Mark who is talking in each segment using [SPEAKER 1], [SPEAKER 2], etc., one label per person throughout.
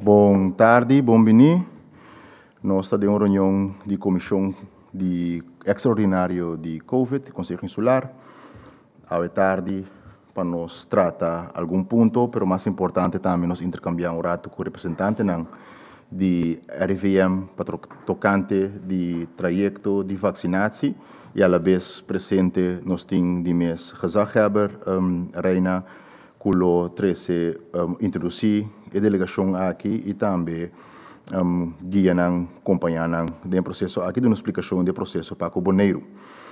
[SPEAKER 1] Bom tarde, bom-vindo. Nós estamos em uma reunião de comissão de extraordinário de COVID, Conselho Insular. À tarde, para nós tratar algum ponto, mas mais importante também nós intercambiar rato com o representante de RIVM para tocante de trajeto de vacinação e, à vez, presente nós temos de mês Gezagheber, Reina, culo 13 introduzir a delegação aqui e também guia não acompanhar não do processo aqui de uma explicação do processo para o Boneiro.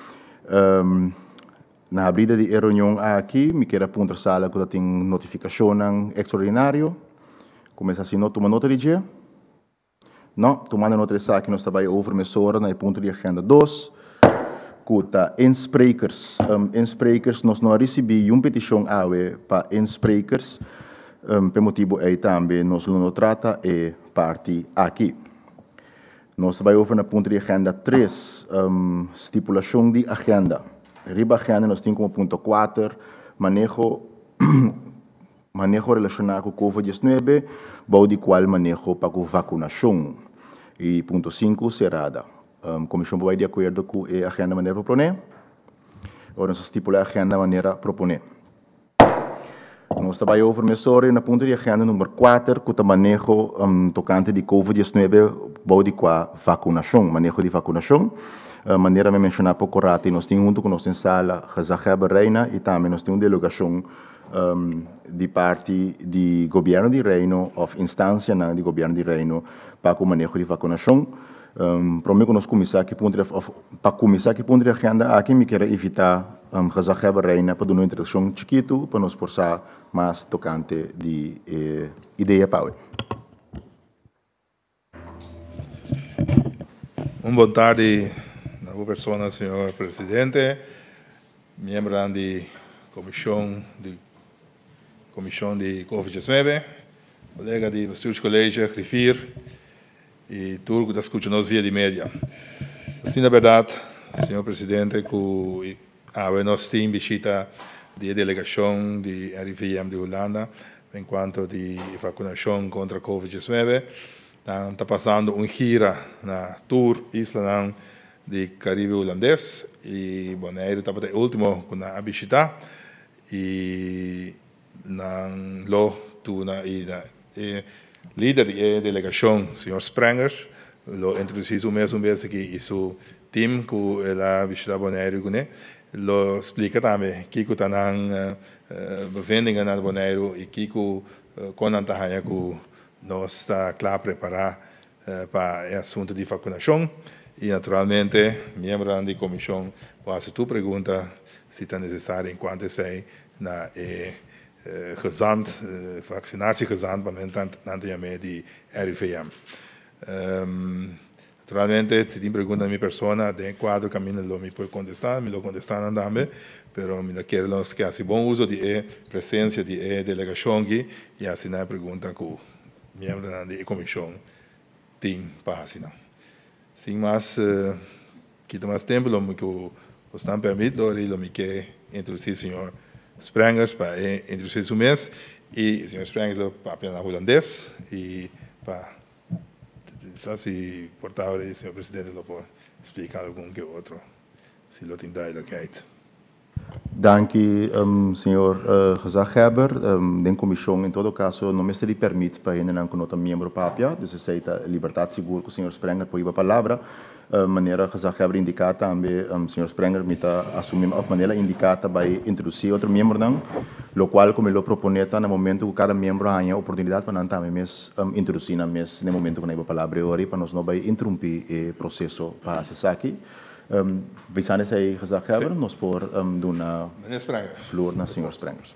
[SPEAKER 1] Na abrida de reunião aqui, me quero apontar sala que tem notificação extraordinário. Começa assim, não toma nota de dia? Não, tomando nota de aqui nós trabalhamos over mesora na ponto de agenda 2. Kuta insprekers, insprekers nós não recebemos uma petição para insprekers, por motivo aí também nós não trata é parte aqui. Nós trabalhamos na ponto de agenda 3, estipulação de agenda. Riba agenda nós temos como ponto 4, manejo relacionado com COVID-19, bom de qual manejo para a vacinação. E ponto 5, cerrada. Comissão vai de acordo com a agenda maneira proponer, ou nós estipulamos a agenda maneira proponer. Nós trabalhamos over mesora na ponto de agenda número 4, que o manejo tocante de COVID-19, bom de qual vacinação, manejo de vacinação. Maneira me mencionar pouco rato, nós temos junto com nós em sala, Gezagheber Reina, e também nós temos uma delegação de parte do governo de Reino, ou instância de governo de Reino, para o manejo de vacinação. Prometo que nós começar aqui para começar aqui ponto de agenda aqui me quero evitar Gezagheber Reina para dar uma introdução chiquito para nos forçar mais tocante de ideia para
[SPEAKER 2] Boa tarde, boa pessoa, senhor presidente, membro da comissão de COVID-19, colega de Bastante Colégio, Grifir, e tudo que está escutando nós via de média. Assim, na verdade, senhor presidente, que nós temos visita de delegação de RIVM de Holanda, enquanto de vacinação contra a COVID-19, está passando gira na tour Isla de Caribe holandês, e Bonaire está para o último com a visita, e líder da delegação, senhor Sprengers, lo introduziu o mesmo vez aqui e seu time que ela visita Bonaire, lo explica também que está na bevendingen na Bonaire e que quando está que nós está claro preparar para o assunto de vacinação e naturalmente membro da comissão faz a tua pergunta se está necessário enquanto sei na gezant, vaccinatie gezant, maar men di RIVM. Naturalmente, se tem pergunta a minha persona, tem quadro que me pode contestar, me lo contestar também, pero me quero que haja bom uso de presença de delegação aqui e assim na pergunta que o membro da comissão tem para assinar. Sem mais, quita mais tempo, lo que o estão permitido, e lo me quer introduzir, senhor Sprengers para introduzir o mês e o senhor Sprengers para apenas holandês e para se portar o senhor presidente lo pode explicar algum que outro se lo tem dado que
[SPEAKER 1] Danke, senhor Gezagheber. Da comissão, em todo caso, não me se permite para ainda não conota membro papia, dus aceita liberdade seguro que o senhor Sprenger pode a palavra. Maneira Gezagheber indicar também, o senhor Sprenger me está assumindo a maneira indicada para introduzir outro membro não, lo qual como ele propõe no momento que cada membro tenha a oportunidade para não também introduzir na mês no momento que não a palavra hoje para nós não vai interromper o processo para acessar aqui. Visane sei Gezagheber, nós por dar flor na senhor Sprengers.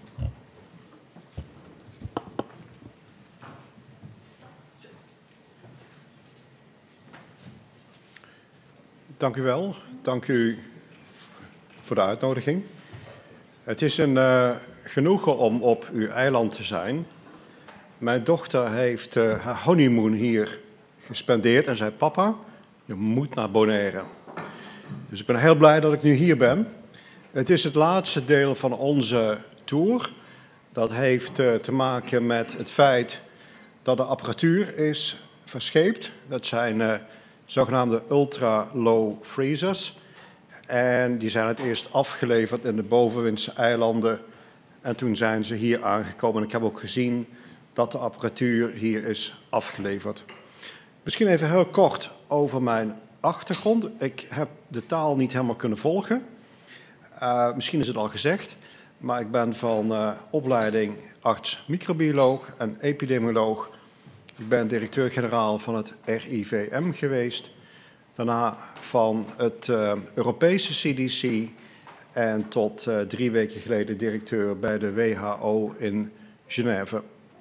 [SPEAKER 3] Dank u wel. Dank u voor de uitnodiging. Het is een genoegen om op uw eiland te zijn. Mijn dochter heeft haar honeymoon hier gespendeerd en zei: papa, je moet naar Bonaire. Dus ik ben heel blij dat ik nu hier ben. Het is het laatste deel van onze tour. Dat heeft te maken met het feit dat de apparatuur is verscheept. Dat zijn zogenaamde ultra-low freezers. En die zijn het eerst afgeleverd in de Bovenwindse eilanden. En toen zijn ze hier aangekomen. En ik heb ook gezien dat de apparatuur hier is afgeleverd. Misschien even heel kort over mijn achtergrond. Ik heb de taal niet helemaal kunnen volgen. Misschien is het al gezegd. Maar ik ben van opleiding arts-microbioloog en epidemioloog. Ik ben directeur-generaal van het RIVM geweest. Daarna van het Europese CDC en tot 3 weken geleden directeur bij de WHO in Genève.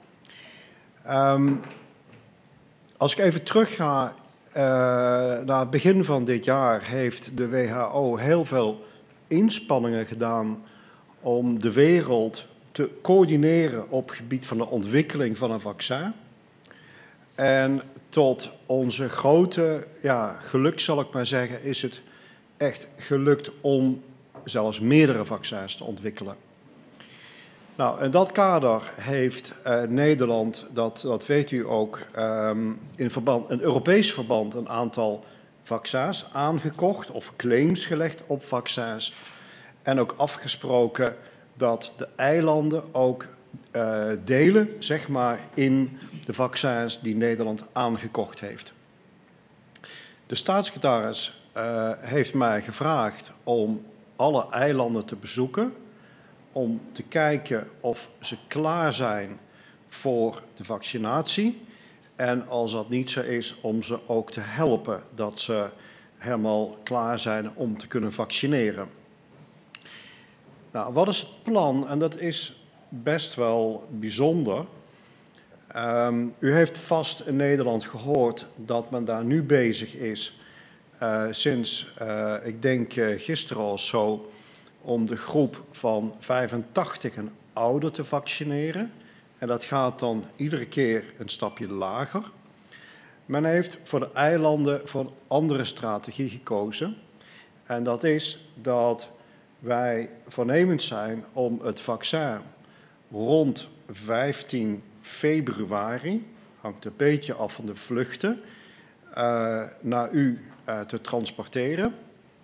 [SPEAKER 3] Als ik even terug ga naar het begin van dit jaar, heeft de WHO heel veel inspanningen gedaan om de wereld te coördineren op het gebied van de ontwikkeling van een vaccin. En tot onze grote geluk, zal ik maar zeggen, is het echt gelukt om zelfs meerdere vaccins te ontwikkelen. Nou, in dat kader heeft Nederland, dat weet u ook, in Europees verband een aantal vaccins aangekocht of claims gelegd op vaccins. En ook afgesproken dat de eilanden ook delen, zeg maar, in de vaccins die Nederland aangekocht heeft. De staatssecretaris heeft mij gevraagd om alle eilanden te bezoeken, om te kijken of ze klaar zijn voor de vaccinatie. En als dat niet zo is, om ze ook te helpen dat ze helemaal klaar zijn om te kunnen vaccineren. Nou, wat is het plan? En dat is best wel bijzonder. U heeft vast in Nederland gehoord dat men daar nu bezig is, sinds, ik denk gisteren of zo, om de groep van 85 en ouder te vaccineren. En dat gaat dan iedere keer een stapje lager. Men heeft voor de eilanden voor een andere strategie gekozen. En dat is dat wij voornemens zijn om het vaccin rond 15 februari, hangt een beetje af van de vluchten, naar u te transporteren.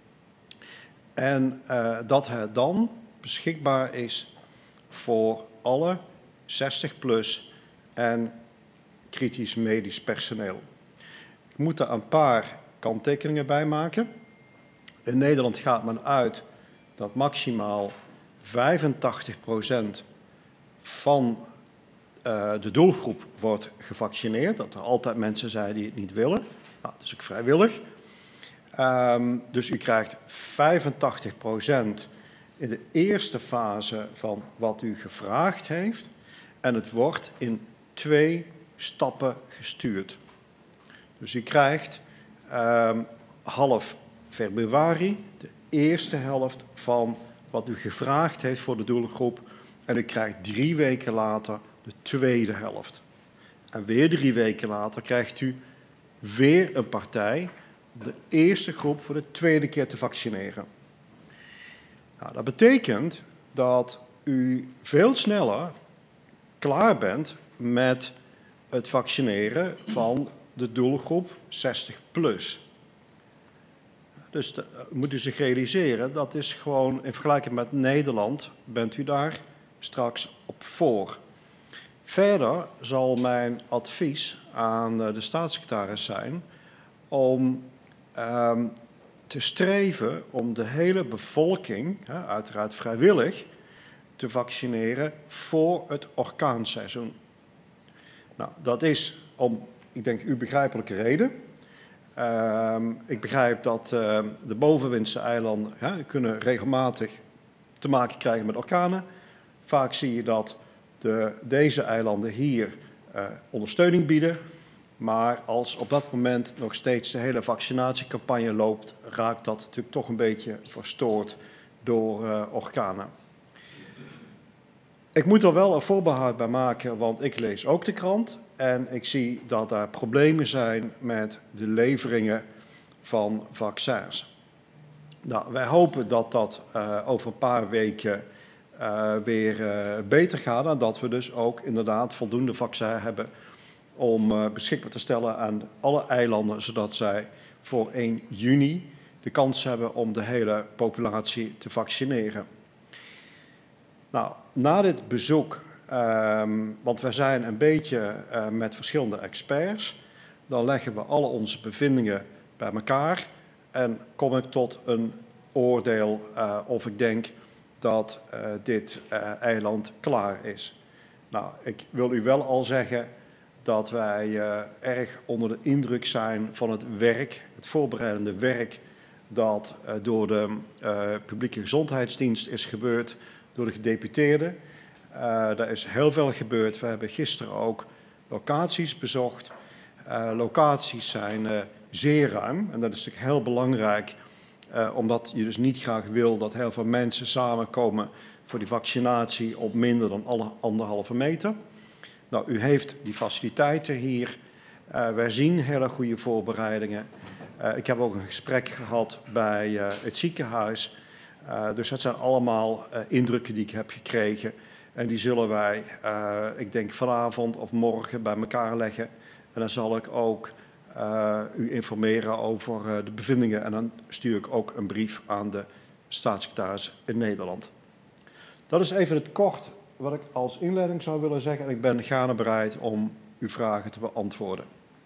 [SPEAKER 3] En dat het dan beschikbaar is voor alle 60-plus en kritisch medisch personeel. Ik moet daar een paar kanttekeningen bij maken. In Nederland gaat men uit dat maximaal 85% van de doelgroep wordt gevaccineerd. Dat er altijd mensen zijn die het niet willen. Nou, dat is ook vrijwillig. Dus u krijgt 85% in de eerste fase van wat u gevraagd heeft. En het wordt in 2 stappen gestuurd. Dus u krijgt half februari de eerste helft van wat u gevraagd heeft voor de doelgroep. En u krijgt 3 weken later de tweede helft. En weer 3 weken later krijgt u weer een partij, de eerste groep voor de tweede keer te vaccineren. Nou, dat betekent dat u veel sneller klaar bent met het vaccineren van de doelgroep 60-plus. Dus moet u zich realiseren, dat is gewoon in vergelijking met Nederland, bent u daar straks op voor. Verder zal mijn advies aan de staatssecretaris zijn om te streven om de hele bevolking, uiteraard vrijwillig, te vaccineren voor het orkaanseizoen. Nou, dat is om, ik denk, uw begrijpelijke reden. Ik begrijp dat de bovenwindse eilanden kunnen regelmatig te maken krijgen met orkanen. Vaak zie je dat deze eilanden hier ondersteuning bieden. Maar als op dat moment nog steeds de hele vaccinatiecampagne loopt, raakt dat natuurlijk toch een beetje verstoord door orkanen. Ik moet er wel een voorbehoud bij maken, want ik lees ook de krant en ik zie dat daar problemen zijn met de leveringen van vaccins. Nou, wij hopen dat dat over een paar weken weer beter gaat en dat we dus ook inderdaad voldoende vaccin hebben om beschikbaar te stellen aan alle eilanden, zodat zij voor 1 juni de kans hebben om de hele populatie te vaccineren. Nou, na dit bezoek, want we zijn een beetje met verschillende experts, dan leggen we alle onze bevindingen bij elkaar en kom ik tot een oordeel of ik denk dat dit eiland klaar is. Nou, ik wil u wel al zeggen dat wij erg onder de indruk zijn van het werk, het voorbereidende werk dat door de publieke gezondheidsdienst is gebeurd, door de gedeputeerden. Daar is heel veel gebeurd. We hebben gisteren ook locaties bezocht. Locaties zijn zeer ruim en dat is natuurlijk heel belangrijk, omdat je dus niet graag wil dat heel veel mensen samenkomen voor die vaccinatie op minder dan 1,5 meter. Nou, u heeft die faciliteiten hier. Wij zien hele goede voorbereidingen. Ik heb ook een gesprek gehad bij het ziekenhuis. Dus dat zijn allemaal indrukken die ik heb gekregen. En die zullen wij, ik denk vanavond of morgen bij elkaar leggen. En dan zal ik ook u informeren over de bevindingen. En dan stuur ik ook een brief aan de staatssecretaris in Nederland. Dat is even het kort wat ik als inleiding zou willen zeggen. En ik ben gaarne bereid om uw vragen te beantwoorden.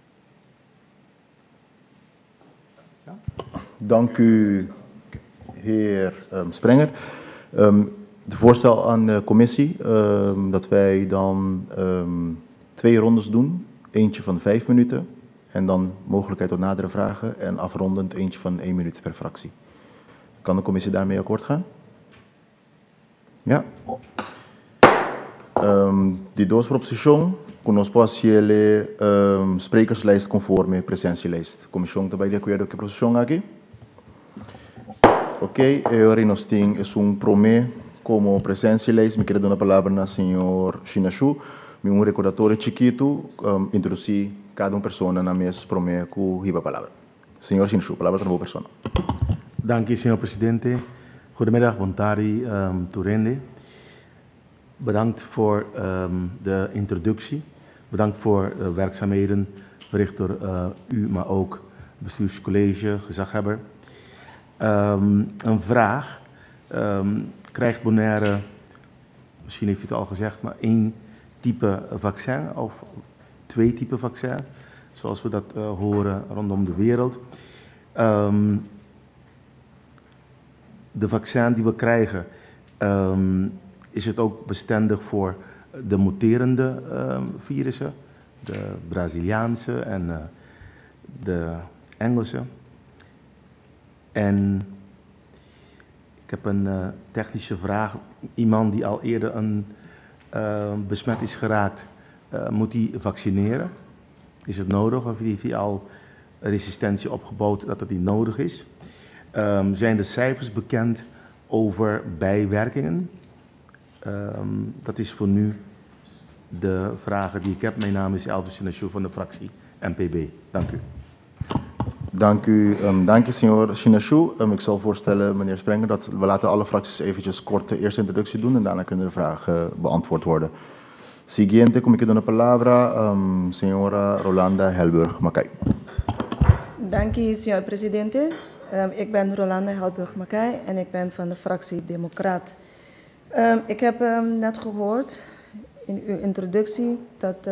[SPEAKER 3] Ja?
[SPEAKER 1] Dank u, heer Sprenger. Het voorstel aan de commissie dat wij dan 2 rondes doen. Eentje van 5 minuten en dan mogelijkheid tot nadere vragen en afrondend eentje van 1 minuut per fractie. Kan de commissie daarmee akkoord gaan? Ja. Die doosproposition conosco asiele sprekerslijst conforme presentielijst. Comissão também de acordo com a proposição aqui. Ok, eu nós temos promê como presentielijst. Me quero dar a palavra na senhor Shinashu. Um recordatório chiquito, introduzir cada pessoa na mesa promê com a palavra. Senhor Shinashu, palavra para a pessoa.
[SPEAKER 4] Dank u, senhor presidente. Goedemiddag, Bontari Toerende. Bedankt voor de introductie. Bedankt voor de werkzaamheden verricht door u, maar ook bestuurscollege, gezaghebber. Een vraag. Krijgt Bonaire, misschien heeft u het al gezegd, maar 1 type vaccin of 2 type vaccin, zoals we dat horen rondom de wereld. De vaccin die we krijgen, is het ook bestendig voor de muterende virussen, de Braziliaanse en de Engelse. En ik heb een technische vraag. Iemand die al eerder besmet is geraakt, moet die vaccineren? Is het nodig of heeft hij al resistentie opgebouwd dat het niet nodig is? Zijn de cijfers bekend over bijwerkingen? Dat is voor nu de vragen die ik heb. Mijn naam is Elvis Shinashu van de fractie NPB. Dank u.
[SPEAKER 1] Dank u, dank je, senhor Shinashu. Ik zal voorstellen, meneer Sprenger, dat we laten alle fracties eventjes kort de eerste introductie doen en daarna kunnen de vragen beantwoord worden. Siguiente, como que dona palavra, senhora Rolanda Helburg-Mackay.
[SPEAKER 5] Dank u, senhor presidente. Ik ben Rolanda Helburg-Mackay en ik ben van de fractie Democraat. Ik heb net gehoord in uw introductie dat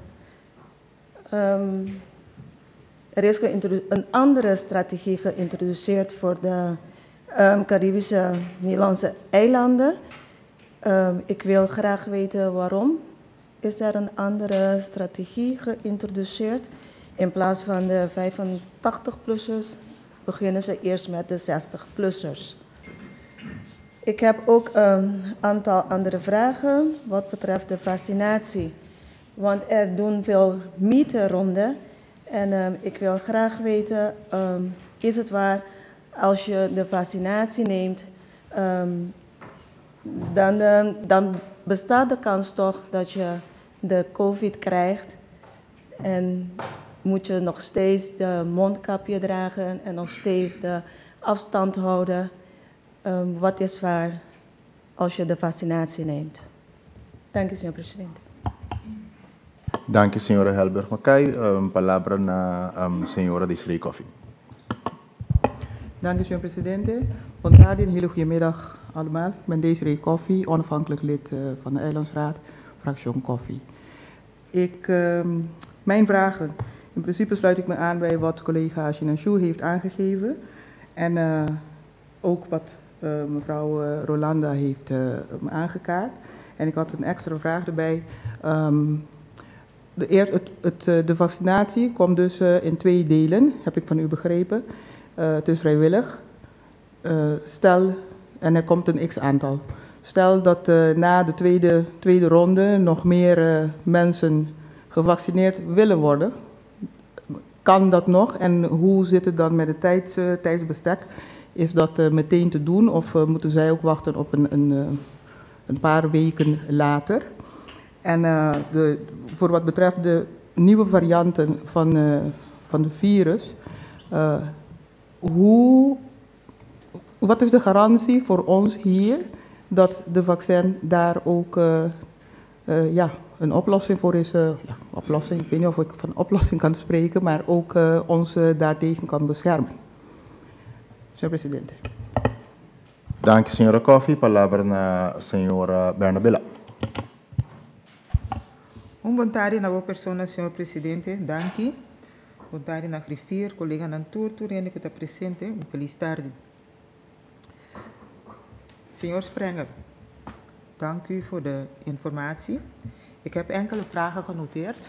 [SPEAKER 5] er is een andere strategie geïntroduceerd voor de Caribische Nederlandse eilanden. Ik wil graag weten waarom. Is er een andere strategie geïntroduceerd? In plaats van de 85-plussers beginnen ze eerst met de 60-plussers. Ik heb ook een aantal andere vragen wat betreft de vaccinatie. Want er doen veel mythen ronde. En ik wil graag weten, is het waar als je de vaccinatie neemt, dan bestaat de kans toch dat je de COVID krijgt. En moet je nog steeds de mondkapje dragen en nog steeds de afstand houden. Wat is waar als je de vaccinatie neemt? Dank u, senhor presidente.
[SPEAKER 1] Dank u, senhora Helberg-Mackay. Palabra na senhora Desiree Coffey.
[SPEAKER 6] Dank u, senor presidente. Een hele goede middag allemaal. Ik ben Desiree Coffey, onafhankelijk lid van de Eilandsraad, fractie Coffey. Mijn vragen, in principe sluit ik me aan bij wat collega Chinashu heeft aangegeven. En ook wat mevrouw Rolanda heeft aangekaart. En ik had een extra vraag erbij. De vaccinatie komt dus in 2 delen, heb ik van u begrepen. Het is vrijwillig. Stel, en er komt een x-aantal. Stel dat na de tweede ronde nog meer mensen gevaccineerd willen worden. Kan dat nog? En hoe zit het dan met het tijdsbestek? Is dat meteen te doen of moeten zij ook wachten op een paar weken later? En voor wat betreft de nieuwe varianten van de virus, wat is de garantie voor ons hier dat de vaccin daar ook een oplossing voor is? Oplossing, ik weet niet of ik van oplossing kan spreken, maar ook ons daartegen kan beschermen. Senhor presidente.
[SPEAKER 1] Dank u, senhora Coffey. Palabra na senhora Bernabella.
[SPEAKER 7] Vontade na boa persona, senhor presidente, danke. Vontade na griffier, collega Nantur, Turende que está presente, feliz tarde. Senhor Sprenger, dank u voor de informatie. Ik heb enkele vragen genoteerd.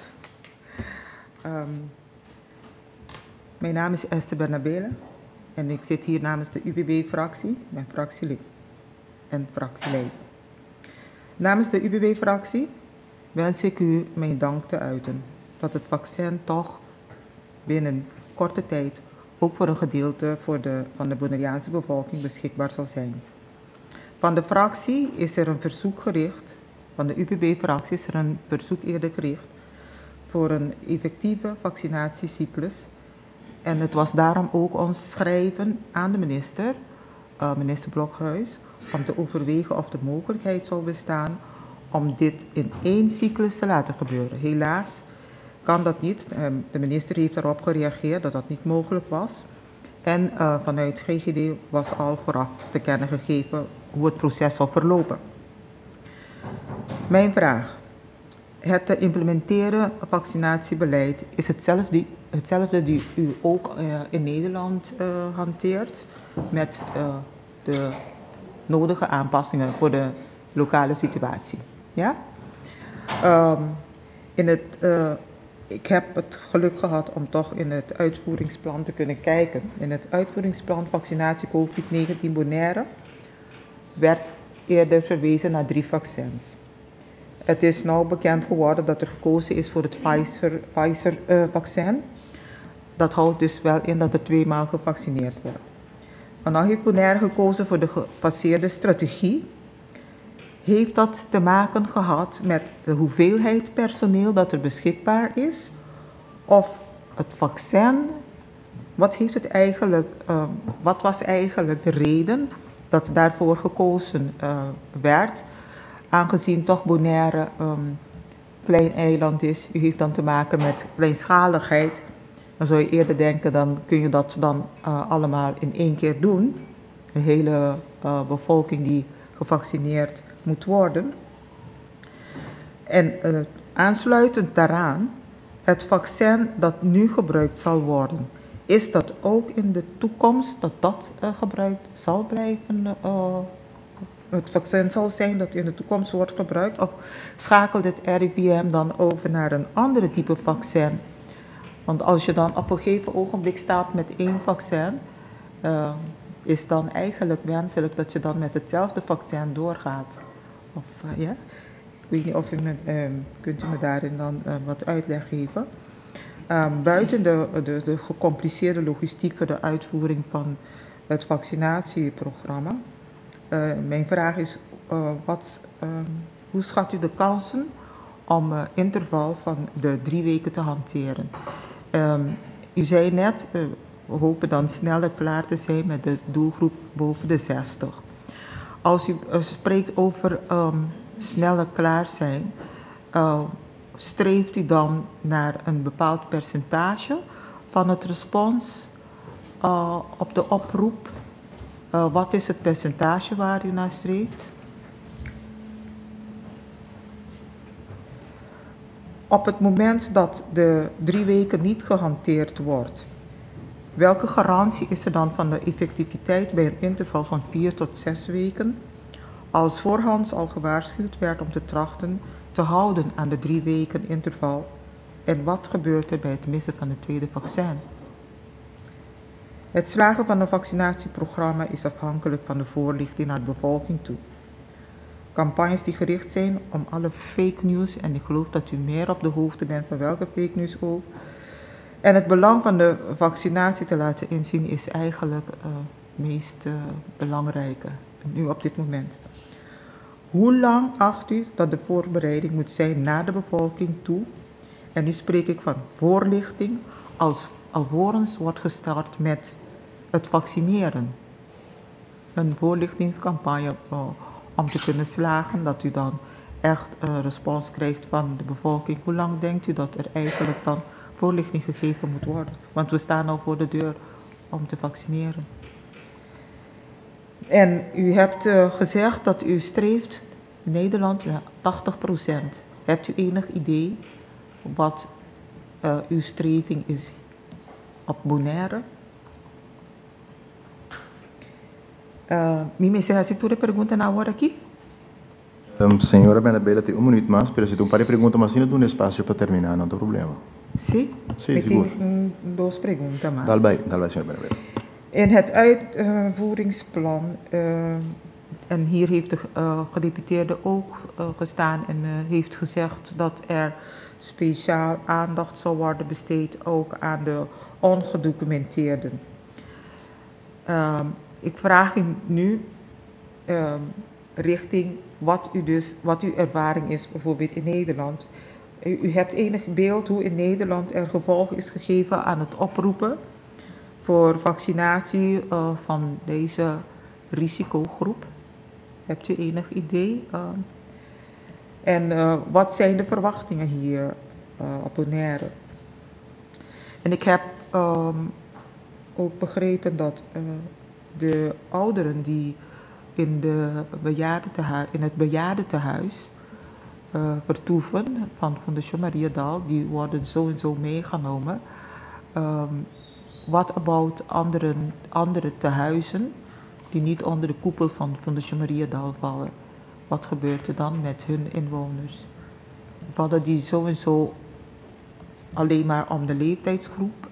[SPEAKER 7] Mijn naam is Esther Bernabella en ik zit hier namens de UBB-fractie, mijn fractielid en fractielid. Namens de UBB-fractie wens ik u mijn dank te uiten dat het vaccin toch binnen korte tijd ook voor een gedeelte van de Bonaireaanse bevolking beschikbaar zal zijn. Van de fractie is er een verzoek gericht, van de UBB-fractie is er een verzoek eerder gericht voor een effectieve vaccinatiecyclus. En het was daarom ook ons schrijven aan de minister, minister Blokhuis, om te overwegen of de mogelijkheid zou bestaan om dit in 1 cyclus te laten gebeuren. Helaas kan dat niet. De minister heeft erop gereageerd dat dat niet mogelijk was. En vanuit GGD was al vooraf te kennen gegeven hoe het proces zou verlopen. Mijn vraag. Het te implementeren vaccinatiebeleid is hetzelfde die u ook in Nederland hanteert met de nodige aanpassingen voor de lokale situatie. Ja? Ik heb het geluk gehad om toch in het uitvoeringsplan te kunnen kijken. In het uitvoeringsplan vaccinatie COVID-19 Bonaire werd eerder verwezen naar 3 vaccins. Het is nu bekend geworden dat er gekozen is voor het Pfizer-vaccin. Dat houdt dus wel in dat er 2 maal gevaccineerd wordt. En nu heeft Bonaire gekozen voor de gepasseerde strategie. Heeft dat te maken gehad met de hoeveelheid personeel dat er beschikbaar is? Of het vaccin? Wat was eigenlijk de reden dat daarvoor gekozen werd? Aangezien toch Bonaire een klein eiland is, u heeft dan te maken met kleinschaligheid. Dan zou je eerder denken, dan kun je dat dan allemaal in 1 keer doen. De hele bevolking die gevaccineerd moet worden. En aansluitend daaraan, het vaccin dat nu gebruikt zal worden, is dat ook in de toekomst dat gebruikt zal blijven? Het vaccin zal zijn dat in de toekomst wordt gebruikt? Of schakelt het RIVM dan over naar een andere type vaccin? Want als je dan op een gegeven ogenblik staat met 1 vaccin, is dan eigenlijk wenselijk dat je dan met hetzelfde vaccin doorgaat. Of ja, ik weet niet of kunt u me daarin dan wat uitleg geven. Buiten de gecompliceerde logistiek voor de uitvoering van het vaccinatieprogramma. Mijn vraag is, hoe schat u de kansen om interval van de 3 weken te hanteren? U zei net, we hopen dan sneller klaar te zijn met de doelgroep boven de 60. Als u spreekt over sneller klaar zijn, streeft u dan naar een bepaald percentage van het respons op de oproep? Wat is het percentage waar u naar streeft? Op het moment dat de 3 weken niet gehanteerd wordt, welke garantie is er dan van de effectiviteit bij een interval van 4 tot 6 weken, als voorhands al gewaarschuwd werd om te trachten te houden aan de 3 weken interval? En wat gebeurt er bij het missen van het tweede vaccin? Het slagen van een vaccinatieprogramma is afhankelijk van de voorlichting naar de bevolking toe. Campagnes die gericht zijn om alle fake news, en ik geloof dat u meer op de hoogte bent van welke fake news ook, en het belang van de vaccinatie te laten inzien is eigenlijk het meest belangrijke, nu op dit moment. Hoe lang acht u dat de voorbereiding moet zijn naar de bevolking toe? En nu spreek ik van voorlichting, alvorens wordt gestart met het vaccineren. Een voorlichtingscampagne om te kunnen slagen, dat u dan echt respons krijgt van de bevolking. Hoe lang denkt u dat er eigenlijk dan voorlichting gegeven moet worden? Want we staan al voor de deur om te vaccineren. En u hebt gezegd dat u streeft in Nederland 80%. Hebt u enig idee wat uw streving is op Bonaire? Mi me se tu pergunta na hora aqui?
[SPEAKER 1] Senhora Benabella, tem minuto mais, pero se tu pare pergunta, mas ainda tem espaço para terminar, não tem problema.
[SPEAKER 7] Sim?
[SPEAKER 1] Sim,
[SPEAKER 7] Ik
[SPEAKER 1] seguro.
[SPEAKER 7] heb 2 perguntas mais.
[SPEAKER 1] Dal bij, senhora Benabella.
[SPEAKER 7] In het uitvoeringsplan, en hier heeft de gedeputeerde ook gestaan en heeft gezegd dat er speciaal aandacht zal worden besteed ook aan de ongedocumenteerden. Ik vraag u nu richting wat uw ervaring is bijvoorbeeld in Nederland. U hebt enig beeld hoe in Nederland er gevolg is gegeven aan het oproepen voor vaccinatie van deze risicogroep. Hebt u enig idee? En wat zijn de verwachtingen hier op Bonaire? En ik heb ook begrepen dat de ouderen die in het bejaardentehuis vertoeven van Fondation Maria Dal, die worden sowieso meegenomen. Wat about andere tehuizen die niet onder de koepel van Fondation Maria Dal vallen? Wat gebeurt er dan met hun inwoners? Vallen die sowieso alleen maar om de leeftijdsgroep,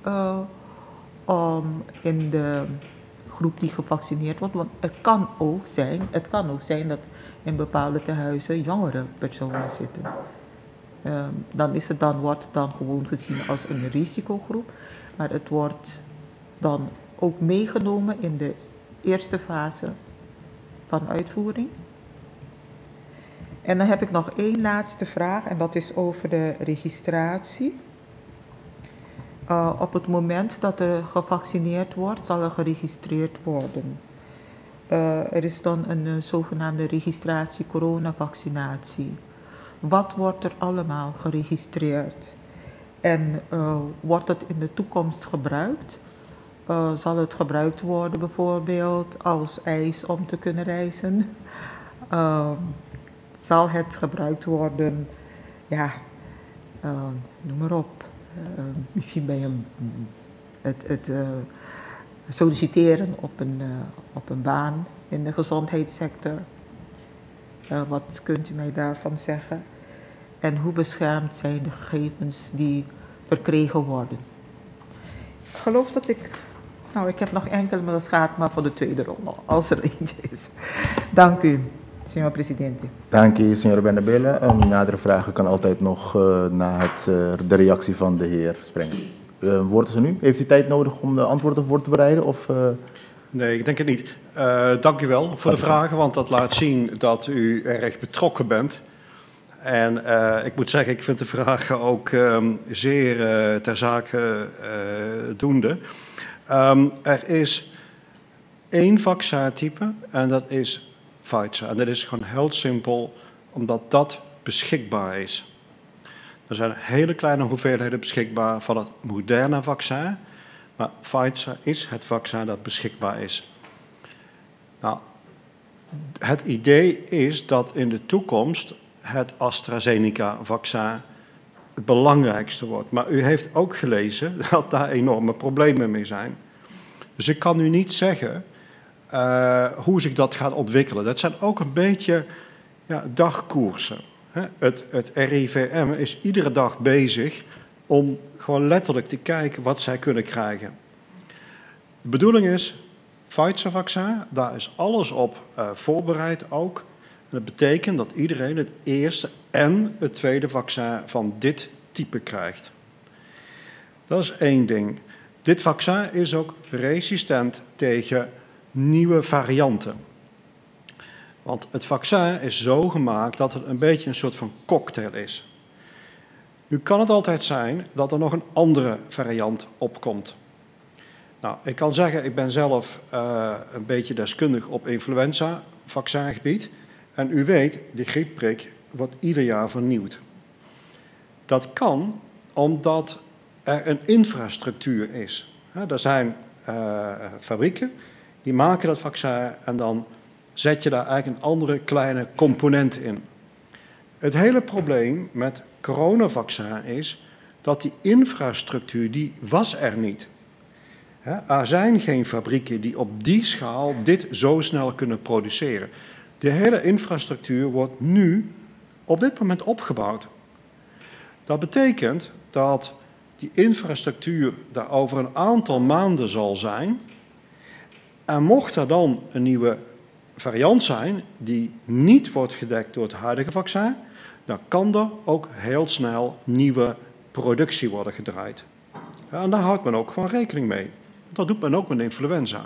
[SPEAKER 7] in de groep die gevaccineerd wordt? Want het kan ook zijn dat in bepaalde tehuizen jongere personen zitten. Wordt dan gewoon gezien als een risicogroep, maar het wordt dan ook meegenomen in de eerste fase van uitvoering. En dan heb ik nog 1 laatste vraag en dat is over de registratie. Op het moment dat er gevaccineerd wordt, zal er geregistreerd worden. Er is dan een zogenaamde registratie coronavaccinatie. Wat wordt er allemaal geregistreerd? En wordt het in de toekomst gebruikt? Zal het gebruikt worden bijvoorbeeld als eis om te kunnen reizen? Zal het gebruikt worden, noem maar op. Misschien bij het solliciteren op een baan in de gezondheidssector. Wat kunt u mij daarvan zeggen? En hoe beschermd zijn de gegevens die verkregen worden? Ik geloof dat ik heb nog enkele, maar dat gaat maar voor de tweede ronde, als er eentje is. Dank u, signor Presidente.
[SPEAKER 1] Dank u, signora Benabella. Nadere vragen kan altijd nog na de reactie van de heer Sprenger. Woord is er nu. Heeft u tijd nodig om de antwoorden voor te bereiden? Of,
[SPEAKER 3] Nee, ik denk het niet. Dank u wel voor de vragen, want dat laat zien dat u erg betrokken bent. En ik moet zeggen, ik vind de vragen ook zeer ter zake doende. Er is 1 vaccintype en dat is Pfizer. En dat is gewoon heel simpel, omdat dat beschikbaar is. Er zijn hele kleine hoeveelheden beschikbaar van het Moderna-vaccin, maar Pfizer is het vaccin dat beschikbaar is. Nou, het idee is dat in de toekomst het AstraZeneca-vaccin het belangrijkste wordt. Maar u heeft ook gelezen dat daar enorme problemen mee zijn. Dus ik kan u niet zeggen hoe zich dat gaat ontwikkelen. Dat zijn ook een beetje dagkoersen. Het RIVM is iedere dag bezig om gewoon letterlijk te kijken wat zij kunnen krijgen. De bedoeling is, Pfizer-vaccin, daar is alles op voorbereid ook. En dat betekent dat iedereen het eerste en het tweede vaccin van dit type krijgt. Dat is één ding. Dit vaccin is ook resistent tegen nieuwe varianten. Want het vaccin is zo gemaakt dat het een beetje een soort van cocktail is. Nu kan het altijd zijn dat er nog een andere variant opkomt. Nou, ik kan zeggen, ik ben zelf een beetje deskundig op influenza-vaccingebied. En u weet, de griepprik wordt ieder jaar vernieuwd. Dat kan omdat er een infrastructuur is. Er zijn fabrieken die maken dat vaccin en dan zet je daar eigenlijk een andere kleine component in. Het hele probleem met coronavaccin is dat die infrastructuur, die was er niet. Er zijn geen fabrieken die op die schaal dit zo snel kunnen produceren. De hele infrastructuur wordt nu op dit moment opgebouwd. Dat betekent dat die infrastructuur daar over een aantal maanden zal zijn. En mocht er dan een nieuwe variant zijn die niet wordt gedekt door het huidige vaccin, dan kan er ook heel snel nieuwe productie worden gedraaid. Ja, en daar houdt men ook gewoon rekening mee. Dat doet men ook met influenza.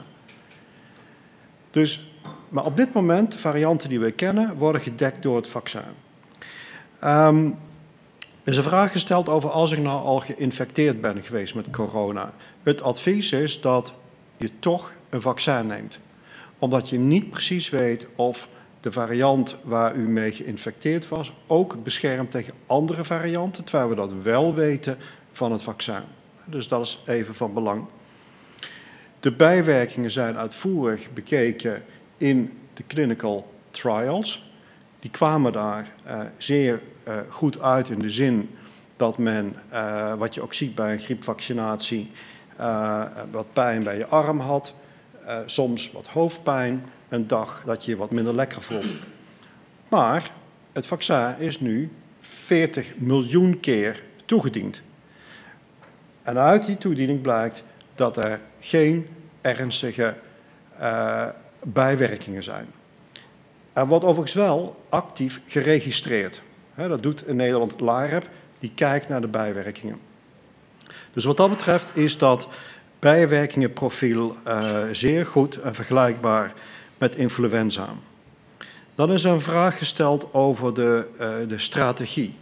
[SPEAKER 3] Dus, maar op dit moment, de varianten die we kennen, worden gedekt door het vaccin. Er is een vraag gesteld over als ik nou al geïnfecteerd ben geweest met corona. Het advies is dat je toch een vaccin neemt. Omdat je niet precies weet of de variant waar u mee geïnfecteerd was ook beschermt tegen andere varianten, terwijl we dat wel weten van het vaccin. Dus dat is even van belang. De bijwerkingen zijn uitvoerig bekeken in de clinical trials. Die kwamen daar zeer goed uit in de zin dat men, wat je ook ziet bij een griepvaccinatie, wat pijn bij je arm had, soms wat hoofdpijn, een dag dat je je wat minder lekker voelt. Maar het vaccin is nu 40 miljoen keer toegediend. En uit die toediening blijkt dat er geen ernstige bijwerkingen zijn. Er wordt overigens wel actief geregistreerd. Dat doet in Nederland het LAREP, die kijkt naar de bijwerkingen. Dus wat dat betreft is dat bijwerkingenprofiel zeer goed en vergelijkbaar met influenza. Dan is er een vraag gesteld over de strategie.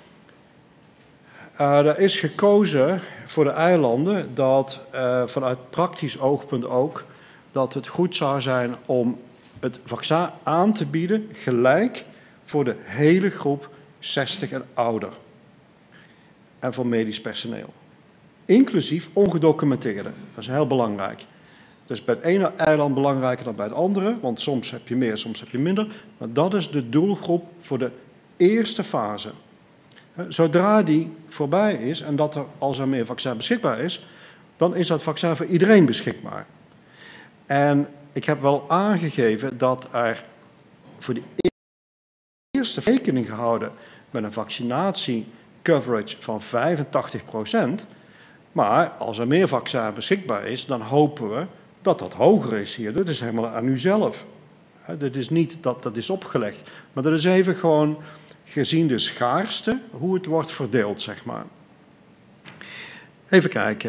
[SPEAKER 3] Er is gekozen voor de eilanden dat vanuit praktisch oogpunt ook dat het goed zou zijn om het vaccin aan te bieden gelijk voor de hele groep 60 en ouder. En voor medisch personeel. Inclusief ongedocumenteerden. Dat is heel belangrijk. Dat is bij het ene eiland belangrijker dan bij het andere, want soms heb je meer, soms heb je minder. Maar dat is de doelgroep voor de eerste fase. Zodra die voorbij is en dat er, als er meer vaccin beschikbaar is, dan is dat vaccin voor iedereen beschikbaar. En ik heb wel aangegeven dat er voor de eerste rekening gehouden met een vaccinatiecoverage van 85%. Maar als er meer vaccin beschikbaar is, dan hopen we dat dat hoger is hier. Dat is helemaal aan u zelf. Dat is niet dat dat is opgelegd. Maar dat is even gewoon gezien de schaarste, hoe het wordt verdeeld, zeg maar. Even kijken.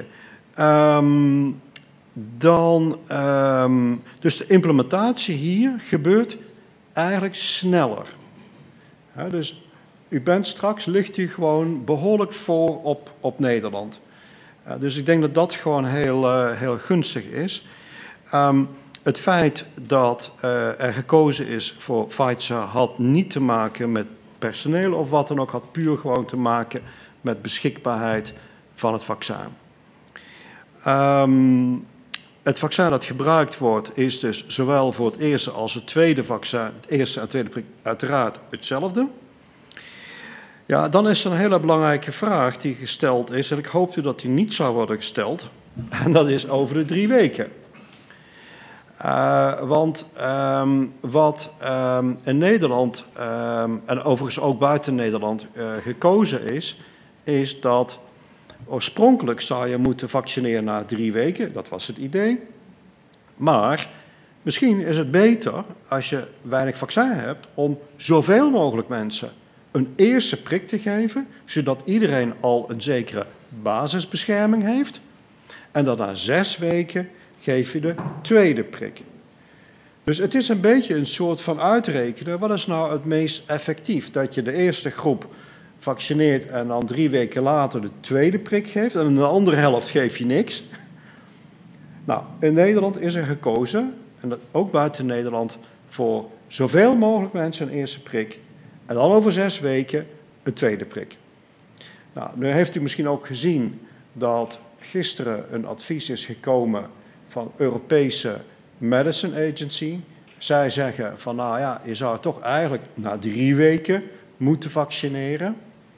[SPEAKER 3] Dus de implementatie hier gebeurt eigenlijk sneller. Dus u bent straks, ligt u gewoon behoorlijk voor op Nederland. Dus ik denk dat dat gewoon heel gunstig is. Het feit dat er gekozen is voor Pfizer had niet te maken met personeel of wat dan ook, had puur gewoon te maken met beschikbaarheid van het vaccin. Het vaccin dat gebruikt wordt is dus zowel voor het eerste als het tweede vaccin, het eerste en tweede prik uiteraard hetzelfde. Ja, dan is er een hele belangrijke vraag die gesteld is, en ik hoopte dat die niet zou worden gesteld, en dat is over de 3 weken. Want wat in Nederland, en overigens ook buiten Nederland, gekozen is dat oorspronkelijk zou je moeten vaccineren na 3 weken. Dat was het idee. Maar misschien is het beter, als je weinig vaccin hebt, om zoveel mogelijk mensen een eerste prik te geven, zodat iedereen al een zekere basisbescherming heeft. En dan na 6 weken geef je de tweede prik. Dus het is een beetje een soort van uitrekenen. Wat is nou het meest effectief? Dat je de eerste groep vaccineert en dan 3 weken later de tweede prik geeft. En in de andere helft geef je niks. Nou, in Nederland is er gekozen, en dat ook buiten Nederland, voor zoveel mogelijk mensen een eerste prik. En dan over 6 weken een tweede prik. Nou, nu heeft u misschien ook gezien dat gisteren een advies is gekomen van Europese Medicine Agency. Zij zeggen van, nou ja, je zou toch eigenlijk na 3 weken moeten vaccineren.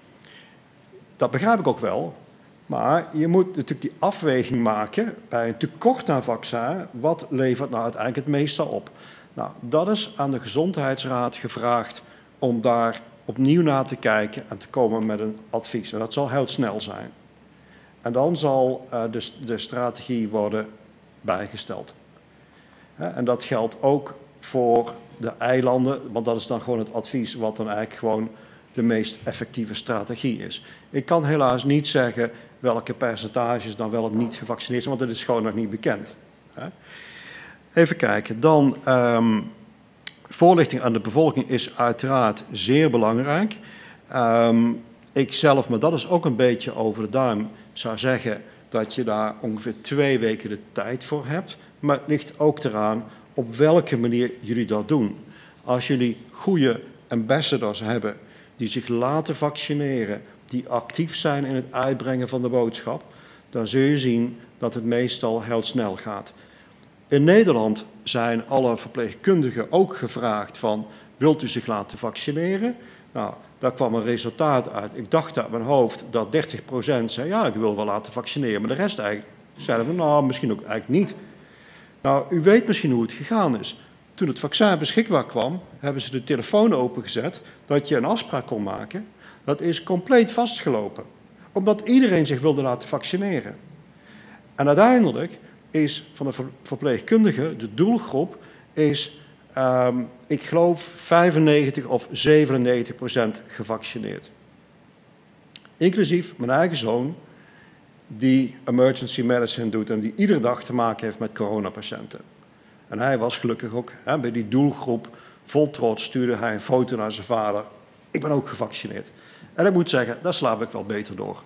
[SPEAKER 3] Dat begrijp ik ook wel. Maar je moet natuurlijk die afweging maken bij een tekort aan vaccin. Wat levert nou uiteindelijk het meeste op? Nou, dat is aan de Gezondheidsraad gevraagd om daar opnieuw naar te kijken en te komen met een advies. En dat zal heel snel zijn. En dan zal de strategie worden bijgesteld. En dat geldt ook voor de eilanden, want dat is dan gewoon het advies wat dan eigenlijk gewoon de meest effectieve strategie is. Ik kan helaas niet zeggen welke percentages dan wel of niet gevaccineerd zijn, want dat is gewoon nog niet bekend. Even kijken, dan voorlichting aan de bevolking is uiteraard zeer belangrijk. Ik zelf, maar dat is ook een beetje over de duim, zou zeggen dat je daar ongeveer 2 weken de tijd voor hebt. Maar het ligt ook eraan op welke manier jullie dat doen. Als jullie goede ambassadors hebben die zich laten vaccineren, die actief zijn in het uitbrengen van de boodschap, dan zul je zien dat het meestal heel snel gaat. In Nederland zijn alle verpleegkundigen ook gevraagd van, wilt u zich laten vaccineren? Nou, daar kwam een resultaat uit. Ik dacht uit mijn hoofd dat 30% zei, ja, ik wil wel laten vaccineren. Maar de rest eigenlijk zeiden van, nou, misschien ook eigenlijk niet. Nou, u weet misschien hoe het gegaan is. Toen het vaccin beschikbaar kwam, hebben ze de telefoon opengezet dat je een afspraak kon maken. Dat is compleet vastgelopen, omdat iedereen zich wilde laten vaccineren. En uiteindelijk is van de verpleegkundigen, de doelgroep, is, ik geloof, 95 of 97% gevaccineerd. Inclusief mijn eigen zoon, die emergency medicine doet en die iedere dag te maken heeft met coronapatiënten. En hij was gelukkig ook bij die doelgroep, vol trots stuurde hij een foto naar zijn vader. Ik ben ook gevaccineerd. En ik moet zeggen, daar slaap ik wel beter door.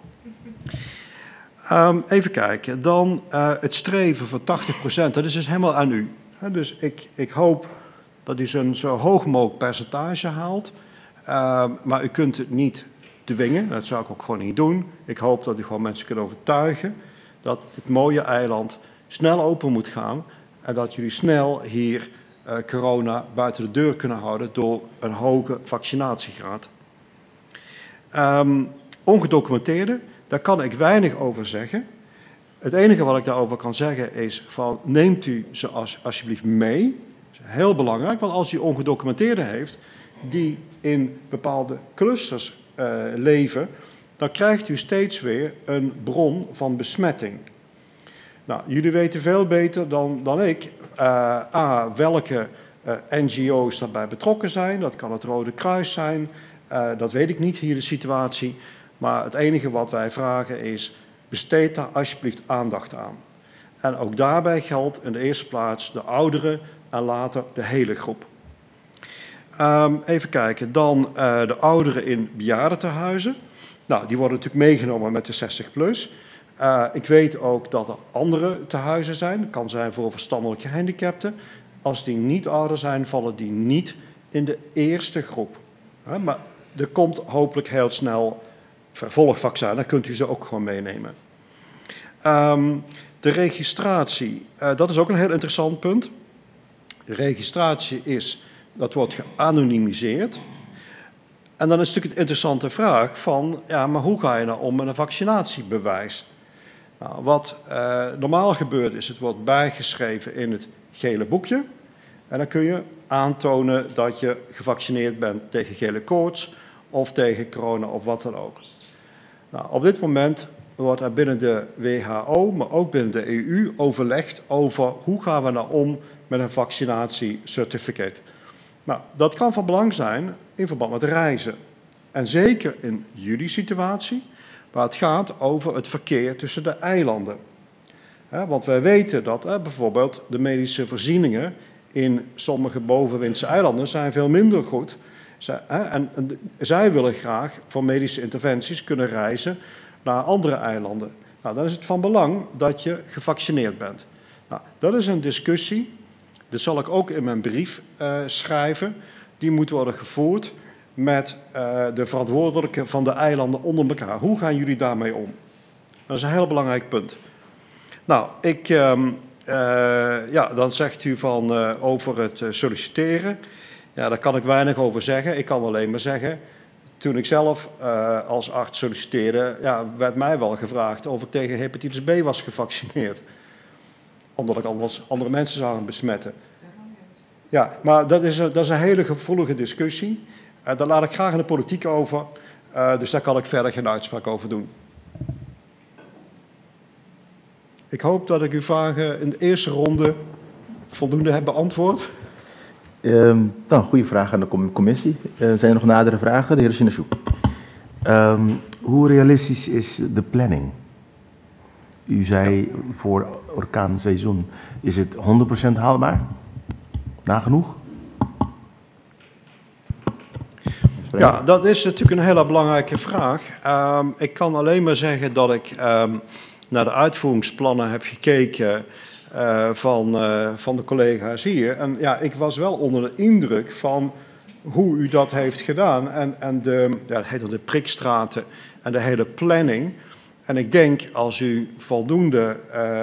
[SPEAKER 3] Even kijken, dan het streven voor 80%, dat is dus helemaal aan u. Dus ik hoop dat u zo'n zo hoog mogelijk percentage haalt. Maar u kunt het niet dwingen, dat zou ik ook gewoon niet doen. Ik hoop dat u gewoon mensen kunt overtuigen dat dit mooie eiland snel open moet gaan en dat jullie snel hier corona buiten de deur kunnen houden door een hoge vaccinatiegraad. Ongedocumenteerden, daar kan ik weinig over zeggen. Het enige wat ik daarover kan zeggen is van neemt u ze alsjeblieft mee. Dat is heel belangrijk, want als u ongedocumenteerden heeft die in bepaalde clusters leven, dan krijgt u steeds weer een bron van besmetting. Nou, jullie weten veel beter dan ik welke NGO's daarbij betrokken zijn. Dat kan het Rode Kruis zijn. Dat weet ik niet hier de situatie. Maar het enige wat wij vragen is, besteed daar alsjeblieft aandacht aan. En ook daarbij geldt in de eerste plaats de ouderen en later de hele groep. Even kijken, dan de ouderen in bejaardentehuizen. Nou, die worden natuurlijk meegenomen met de 60+. Ik weet ook dat er andere tehuizen zijn. Dat kan zijn voor verstandelijk gehandicapten. Als die niet ouder zijn, vallen die niet in de eerste groep. Maar er komt hopelijk heel snel vervolgvaccin, dan kunt u ze ook gewoon meenemen. De registratie, dat is ook een heel interessant punt. De registratie dat wordt geanonimiseerd. En dan is natuurlijk de interessante vraag van, ja, maar hoe ga je nou om met een vaccinatiebewijs? Nou, wat normaal gebeurt is, het wordt bijgeschreven in het gele boekje. En dan kun je aantonen dat je gevaccineerd bent tegen gele koorts of tegen corona of wat dan ook. Nou, op dit moment wordt er binnen de WHO, maar ook binnen de EU overlegd over hoe gaan we nou om met een vaccinatiecertificaat. Nou, dat kan van belang zijn in verband met reizen. En zeker in jullie situatie, waar het gaat over het verkeer tussen de eilanden. Want wij weten dat bijvoorbeeld de medische voorzieningen in sommige bovenwindse eilanden zijn veel minder goed. En zij willen graag voor medische interventies kunnen reizen naar andere eilanden. Nou, dan is het van belang dat je gevaccineerd bent. Nou, dat is een discussie. Dat zal ik ook in mijn brief schrijven. Die moet worden gevoerd met de verantwoordelijken van de eilanden onder elkaar. Hoe gaan jullie daarmee om? Dat is een heel belangrijk punt. Nou, dan zegt u van over het solliciteren. Ja, daar kan ik weinig over zeggen. Ik kan alleen maar zeggen, toen ik zelf als arts solliciteerde, ja, werd mij wel gevraagd of ik tegen hepatitis B was gevaccineerd. Omdat ik anders andere mensen zou gaan besmetten. Ja, maar dat is een hele gevoelige discussie. Daar laat ik graag in de politiek over. Dus daar kan ik verder geen uitspraak over doen. Ik hoop dat ik uw vragen in de eerste ronde voldoende heb beantwoord.
[SPEAKER 1] Goede vraag aan de commissie. Zijn er nog nadere vragen? De heer Sinasjoe.
[SPEAKER 4] Hoe realistisch is de planning? U zei voor orkaanseizoen, is het 100% haalbaar? Nagenoeg?
[SPEAKER 3] Ja, dat is natuurlijk een hele belangrijke vraag. Ik kan alleen maar zeggen dat ik naar de uitvoeringsplannen heb gekeken van de collega's hier. En ja, ik was wel onder de indruk van hoe u dat heeft gedaan. En het heet de prikstraten en de hele planning. En ik denk, als u voldoende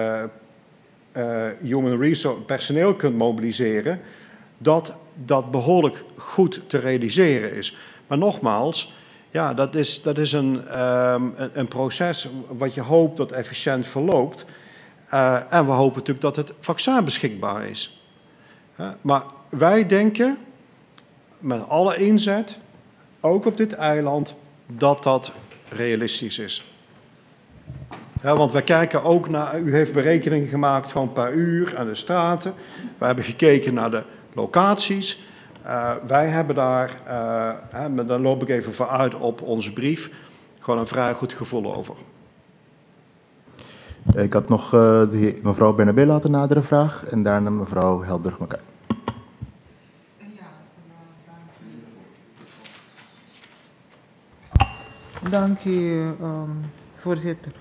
[SPEAKER 3] human resource personeel kunt mobiliseren, dat dat behoorlijk goed te realiseren is. Maar nogmaals, ja, dat is een proces wat je hoopt dat efficiënt verloopt. En we hopen natuurlijk dat het vaccin beschikbaar is. Maar wij denken, met alle inzet, ook op dit eiland, dat dat realistisch is. Ja, want wij kijken ook naar, u heeft berekeningen gemaakt gewoon per uur aan de straten. We hebben gekeken naar de locaties. Wij hebben daar, dan loop ik even vooruit op onze brief, gewoon een vrij goed gevoel over.
[SPEAKER 1] Ik had nog mevrouw Bernabé laten nadere vraag en daarna mevrouw Helburg-Mackay.
[SPEAKER 7] Dank u, voorzitter.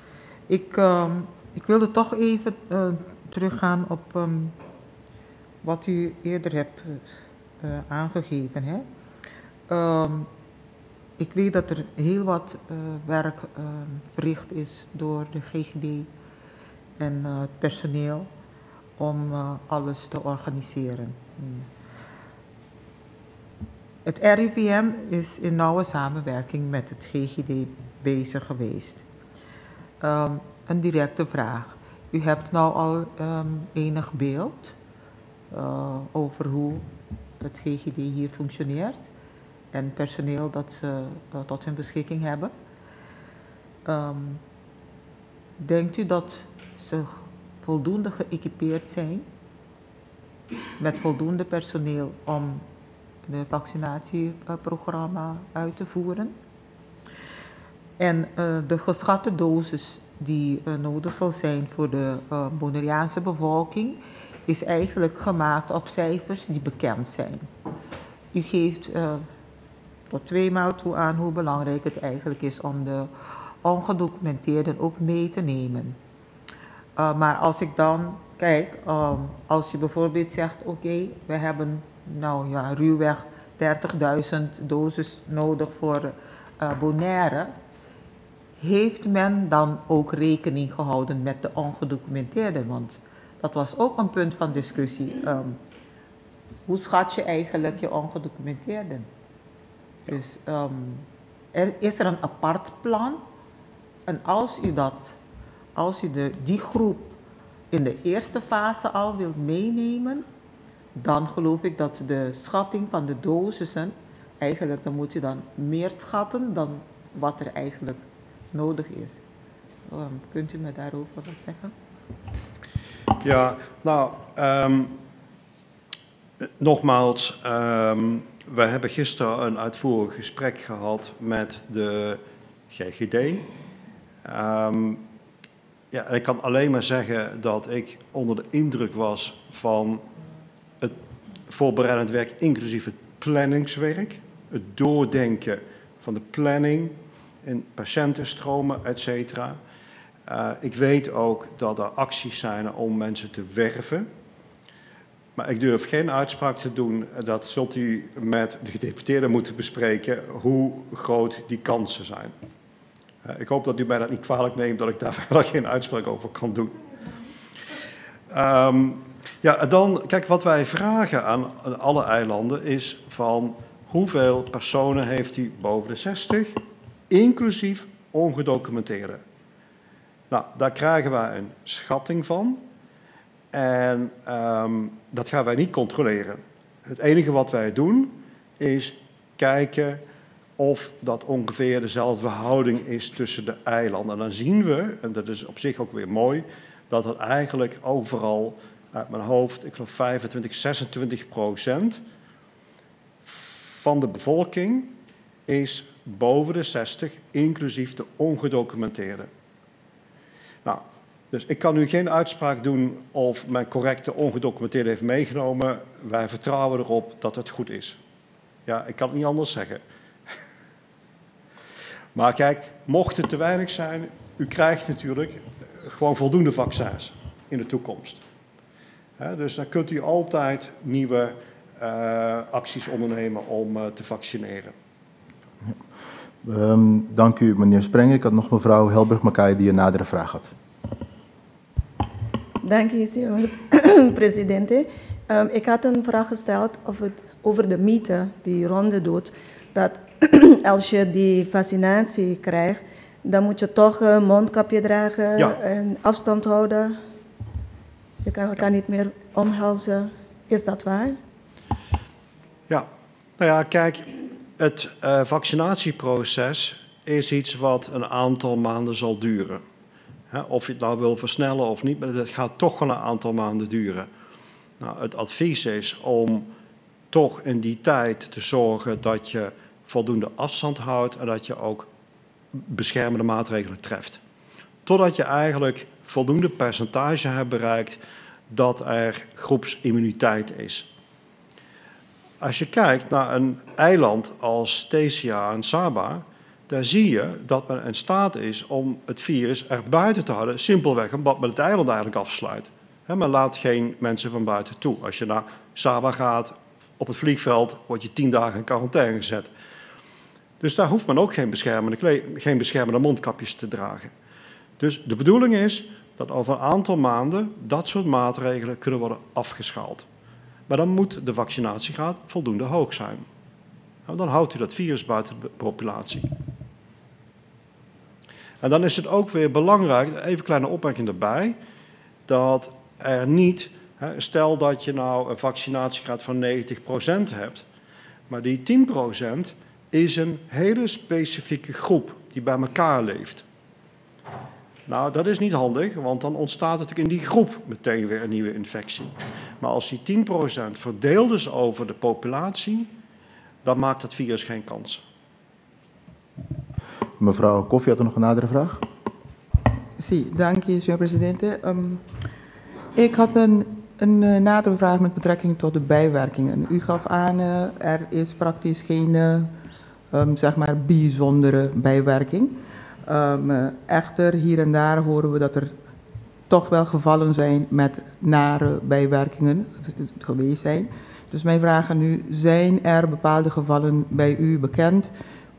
[SPEAKER 7] Ik wilde toch even teruggaan op wat u eerder hebt aangegeven. Hè? Ik weet dat er heel wat werk verricht is door de GGD en het personeel om alles te organiseren. Het RIVM is in nauwe samenwerking met het GGD bezig geweest. Een directe vraag. U hebt nou al enig beeld over hoe het GGD hier functioneert en personeel dat ze tot hun beschikking hebben. Denkt u dat ze voldoende geëquipeerd zijn met voldoende personeel om het vaccinatieprogramma uit te voeren? En de geschatte dosis die nodig zal zijn voor de Bonaireaanse bevolking is eigenlijk gemaakt op cijfers die bekend zijn. U geeft tot 2 maal toe aan hoe belangrijk het eigenlijk is om de ongedocumenteerden ook mee te nemen. Maar als ik dan kijk, als je bijvoorbeeld zegt, oké, we hebben nou ja, ruwweg 30.000 doses nodig voor Bonaire. heeft men dan ook rekening gehouden met de ongedocumenteerden? Want dat was ook een punt van discussie. Hoe schat je eigenlijk je ongedocumenteerden? Dus is er een apart plan? En als u die groep in de eerste fase al wilt meenemen, dan geloof ik dat de schatting van de dosissen, eigenlijk dan moet u dan meer schatten dan wat er eigenlijk nodig is. Kunt u me daarover wat zeggen?
[SPEAKER 3] Ja, nou, nogmaals, we hebben gisteren een uitvoerig gesprek gehad met de GGD. Ja, en ik kan alleen maar zeggen dat ik onder de indruk was van het voorbereidend werk, inclusief het planningswerk, het doordenken van de planning in patiëntenstromen, et cetera. Ik weet ook dat er acties zijn om mensen te werven. Maar ik durf geen uitspraak te doen. Dat zult u met de gedeputeerden moeten bespreken, hoe groot die kansen zijn. Ik hoop dat u mij dat niet kwalijk neemt, dat ik daar verder geen uitspraak over kan doen. Ja, dan, kijk, wat wij vragen aan alle eilanden is van hoeveel personen heeft u boven de 60, inclusief ongedocumenteerde. Nou, daar krijgen wij een schatting van en dat gaan wij niet controleren. Het enige wat wij doen is kijken of dat ongeveer dezelfde verhouding is tussen de eilanden. En dan zien we, en dat is op zich ook weer mooi, dat er eigenlijk overal uit mijn hoofd, ik geloof 25-26% van de bevolking is boven de 60, inclusief de ongedocumenteerde. Nou, dus ik kan nu geen uitspraak doen of men correcte ongedocumenteerde heeft meegenomen. Wij vertrouwen erop dat het goed is. Ja, ik kan het niet anders zeggen. Maar kijk, mocht het te weinig zijn, u krijgt natuurlijk gewoon voldoende vaccins in de toekomst. Dus dan kunt u altijd nieuwe acties ondernemen om te vaccineren.
[SPEAKER 1] Dank u, meneer Sprenger. Ik had nog mevrouw Helberg-Mackay die een nadere vraag had.
[SPEAKER 5] Dank u, senor presidente. Ik had een vraag gesteld over de mythe die ronde doet, dat als je die vaccinatie krijgt, dan moet je toch een mondkapje dragen en afstand houden. Je kan elkaar niet meer omhelzen. Is dat waar?
[SPEAKER 3] Ja, nou ja, kijk, het vaccinatieproces is iets wat een aantal maanden zal duren. Of je het nou wil versnellen of niet, maar dat gaat toch wel een aantal maanden duren. Nou, het advies is om toch in die tijd te zorgen dat je voldoende afstand houdt en dat je ook beschermende maatregelen treft. Totdat je eigenlijk voldoende percentage hebt bereikt dat er groepsimmuniteit is. Als je kijkt naar een eiland als Stesia en Saba, daar zie je dat men in staat is om het virus er buiten te houden, simpelweg omdat men het eiland eigenlijk afsluit. Men laat geen mensen van buiten toe. Als je naar Saba gaat, op het vliegveld, word je 10 dagen in quarantaine gezet. Dus daar hoeft men ook geen beschermende mondkapjes te dragen. Dus de bedoeling is dat over een aantal maanden dat soort maatregelen kunnen worden afgeschaald. Maar dan moet de vaccinatiegraad voldoende hoog zijn. Nou, dan houdt u dat virus buiten de populatie. En dan is het ook weer belangrijk, even een kleine opmerking erbij, dat er niet, stel dat je nou een vaccinatiegraad van 90% hebt, maar die 10% is een hele specifieke groep die bij elkaar leeft. Nou, dat is niet handig, want dan ontstaat natuurlijk in die groep meteen weer een nieuwe infectie. Maar als die 10% verdeeld is over de populatie, dan maakt het virus geen kans.
[SPEAKER 1] Mevrouw Koffie had er nog een nadere vraag?
[SPEAKER 6] Sí, dank u, senor presidente. Ik had een nadere vraag met betrekking tot de bijwerkingen. U gaf aan, er is praktisch geen zeg maar bijzondere bijwerking. Echter, hier en daar horen we dat er toch wel gevallen zijn met nare bijwerkingen geweest zijn. Dus mijn vraag aan u, zijn er bepaalde gevallen bij u bekend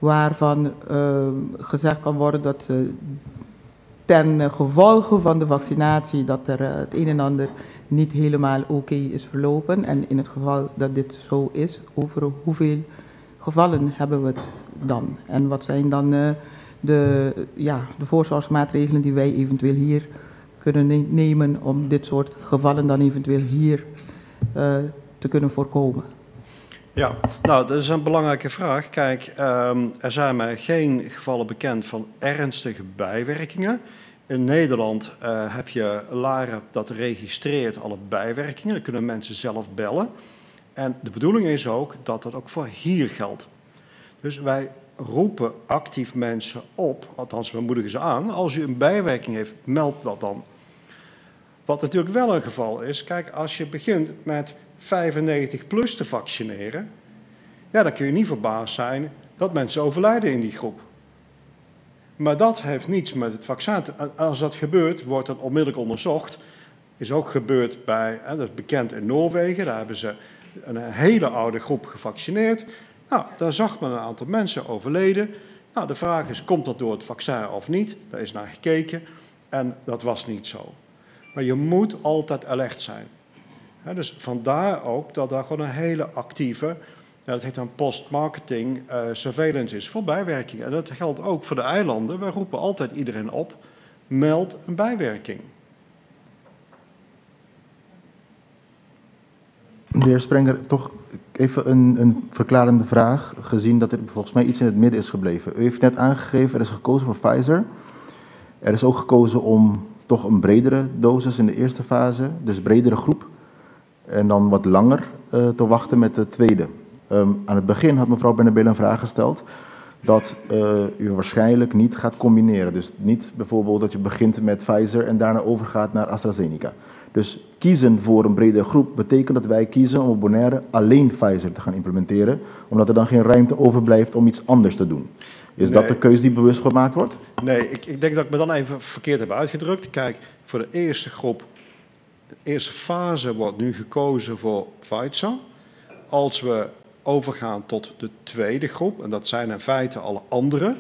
[SPEAKER 6] waarvan gezegd kan worden dat ten gevolge van de vaccinatie dat er het een en ander niet helemaal oké is verlopen. En in het geval dat dit zo is, over hoeveel gevallen hebben we het dan? En wat zijn dan de voorzorgsmaatregelen die wij eventueel hier kunnen nemen om dit soort gevallen dan eventueel hier te kunnen voorkomen?
[SPEAKER 3] Ja, nou, dat is een belangrijke vraag. Kijk, er zijn mij geen gevallen bekend van ernstige bijwerkingen. In Nederland heb je LARE dat registreert alle bijwerkingen. Dan kunnen mensen zelf bellen. En de bedoeling is ook dat dat ook voor hier geldt. Dus wij roepen actief mensen op, althans we moedigen ze aan, als u een bijwerking heeft, meld dat dan. Wat natuurlijk wel een geval is, kijk, als je begint met 95 plus te vaccineren, ja, dan kun je niet verbaasd zijn dat mensen overlijden in die groep. Maar dat heeft niets met het vaccin te... Als dat gebeurt, wordt dat onmiddellijk onderzocht. Is ook gebeurd bij, dat is bekend in Noorwegen, daar hebben ze een hele oude groep gevaccineerd. Nou, daar zag men een aantal mensen overleden. Nou, de vraag is, komt dat door het vaccin of niet? Daar is naar gekeken en dat was niet zo. Maar je moet altijd alert zijn. Dus vandaar ook dat daar gewoon een hele actieve, dat heet dan post-marketing surveillance is voor bijwerkingen. En dat geldt ook voor de eilanden. Wij roepen altijd iedereen op, meld een bijwerking.
[SPEAKER 1] De heer Sprenger, toch even een verklarende vraag, gezien dat er volgens mij iets in het midden is gebleven. U heeft net aangegeven, er is gekozen voor Pfizer. Er is ook gekozen om toch een bredere dosis in de eerste fase, dus bredere groep. En dan wat langer te wachten met de tweede. Aan het begin had mevrouw Bernabel een vraag gesteld dat u waarschijnlijk niet gaat combineren. Dus niet bijvoorbeeld dat je begint met Pfizer en daarna overgaat naar AstraZeneca. Dus kiezen voor een brede groep betekent dat wij kiezen om op Bonaire alleen Pfizer te gaan implementeren, omdat er dan geen ruimte overblijft om iets anders te doen. Is dat de keuze die bewust gemaakt wordt?
[SPEAKER 3] Nee, ik denk dat ik me dan even verkeerd heb uitgedrukt. Kijk, voor de eerste groep, de eerste fase wordt nu gekozen voor Pfizer. Als we overgaan tot de tweede groep, en dat zijn in feite alle anderen,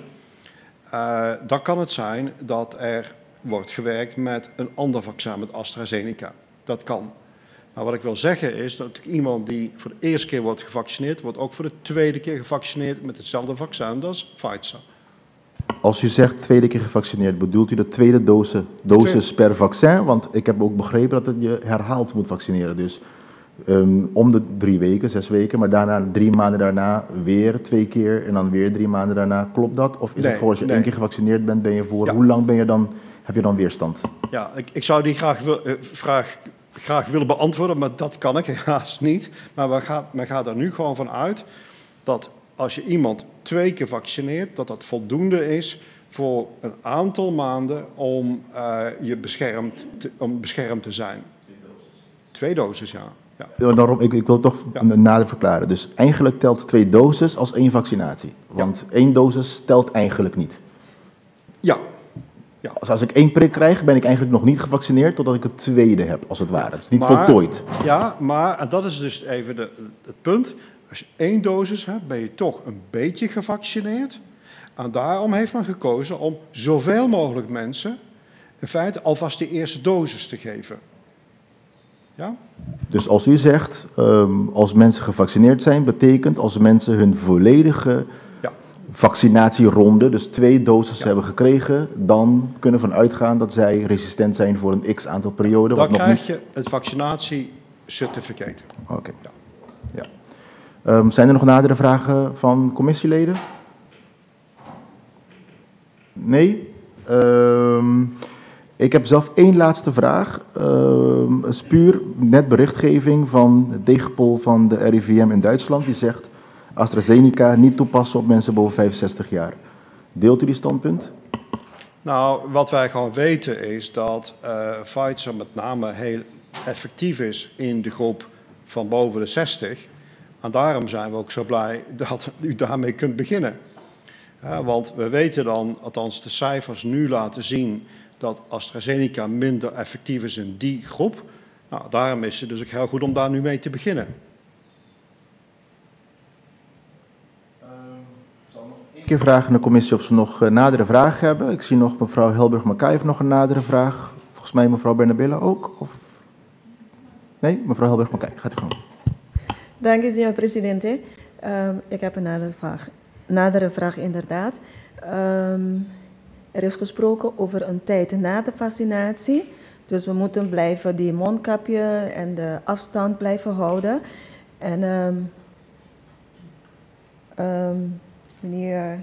[SPEAKER 3] dan kan het zijn dat er wordt gewerkt met een ander vaccin, met AstraZeneca. Dat kan. Maar wat ik wil zeggen is dat iemand die voor de eerste keer wordt gevaccineerd, wordt ook voor de tweede keer gevaccineerd met hetzelfde vaccin, dat is Pfizer.
[SPEAKER 1] Als u zegt tweede keer gevaccineerd, bedoelt u de tweede dosis per vaccin? Want ik heb ook begrepen dat je herhaald moet vaccineren. Dus om de 3 weken, 6 weken, maar daarna 3 maanden daarna weer 2 keer en dan weer 3 maanden daarna. Klopt dat? Of is het gewoon als je 1 keer gevaccineerd bent, ben je voor? Ja. Hoe lang ben je dan, heb je dan weerstand?
[SPEAKER 3] Ja, ik zou die graag willen beantwoorden, maar dat kan ik helaas niet. Maar men gaat er nu gewoon van uit dat als je iemand 2 keer vaccineert, dat dat voldoende is voor een aantal maanden om beschermd te zijn. 2 doses, ja. Ja.
[SPEAKER 1] Daarom, ik wil toch nader verklaren. Dus eigenlijk telt 2 doses als 1 vaccinatie. Want 1 dosis telt eigenlijk niet.
[SPEAKER 3] Ja. Ja.
[SPEAKER 1] Als ik 1 prik krijg, ben ik eigenlijk nog niet gevaccineerd totdat ik het tweede heb, als het ware. Het is niet voltooid.
[SPEAKER 3] Ja, maar en dat is dus even het punt. Als je 1 dosis hebt, ben je toch een beetje gevaccineerd. En daarom heeft men gekozen om zoveel mogelijk mensen in feite alvast die eerste dosis te geven. Ja?
[SPEAKER 1] Dus als u zegt, als mensen gevaccineerd zijn, betekent als mensen hun volledige vaccinatieronde, dus 2 doses hebben gekregen, dan kunnen we vanuit gaan dat zij resistent zijn voor een x-aantal periode.
[SPEAKER 3] Dan krijg je het vaccinatiecertificaat.
[SPEAKER 1] Oké. Ja. Ja. Zijn er nog nadere vragen van commissieleden? Nee? Ik heb zelf 1 laatste vraag. Is puur net berichtgeving van de Degenpol van de RIVM in Duitsland. Die zegt AstraZeneca niet toepassen op mensen boven 65 jaar. Deelt u die standpunt?
[SPEAKER 3] Nou, wat wij gewoon weten is dat Pfizer met name heel effectief is in de groep van boven de 60. En daarom zijn we ook zo blij dat u daarmee kunt beginnen. Want we weten dan, althans de cijfers nu laten zien, dat AstraZeneca minder effectief is in die groep. Nou, daarom is het dus ook heel goed om daar nu mee te beginnen.
[SPEAKER 1] Ik zal nog 1 keer vragen aan de commissie of ze nog nadere vragen hebben. Ik zie nog mevrouw Helberg-Mackay heeft nog een nadere vraag. Volgens mij mevrouw Bernabella ook. Of... Nee, mevrouw Helberg-Mackay, gaat u gang.
[SPEAKER 5] Dank u, senhor presidente. Ik heb een nadere vraag inderdaad. Er is gesproken over een tijd na de vaccinatie. Dus we moeten blijven die mondkapje en de afstand blijven houden. En meneer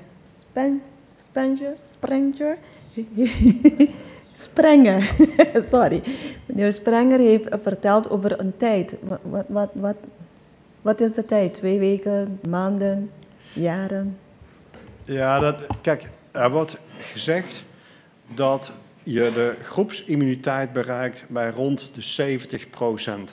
[SPEAKER 5] Sprenger, sorry. Meneer Sprenger heeft verteld over een tijd. Wat is de tijd? 2 weken, maanden, jaren?
[SPEAKER 3] Ja, kijk, er wordt gezegd dat je de groepsimmuniteit bereikt bij rond de 70%.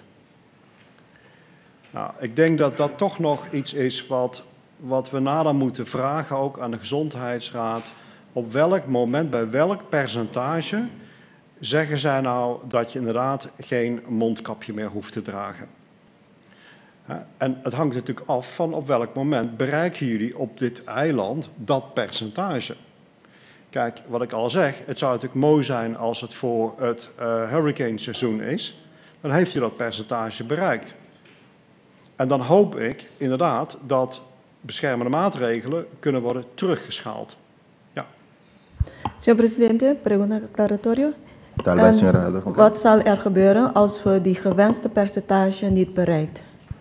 [SPEAKER 3] Nou, ik denk dat dat toch nog iets is wat we nader moeten vragen, ook aan de Gezondheidsraad. Op welk moment, bij welk percentage zeggen zij nou dat je inderdaad geen mondkapje meer hoeft te dragen? En het hangt natuurlijk af van op welk moment bereiken jullie op dit eiland dat percentage. Kijk, wat ik al zeg, het zou natuurlijk mooi zijn als het voor het hurricane-seizoen is. Dan heeft u dat percentage bereikt. En dan hoop ik inderdaad dat beschermende maatregelen kunnen worden teruggeschaald. Ja.
[SPEAKER 5] Senhor presidente, pergunta declaratório.
[SPEAKER 1] Helberg-Mackay.
[SPEAKER 5] Wat zal er gebeuren als we die gewenste percentage niet bereikt?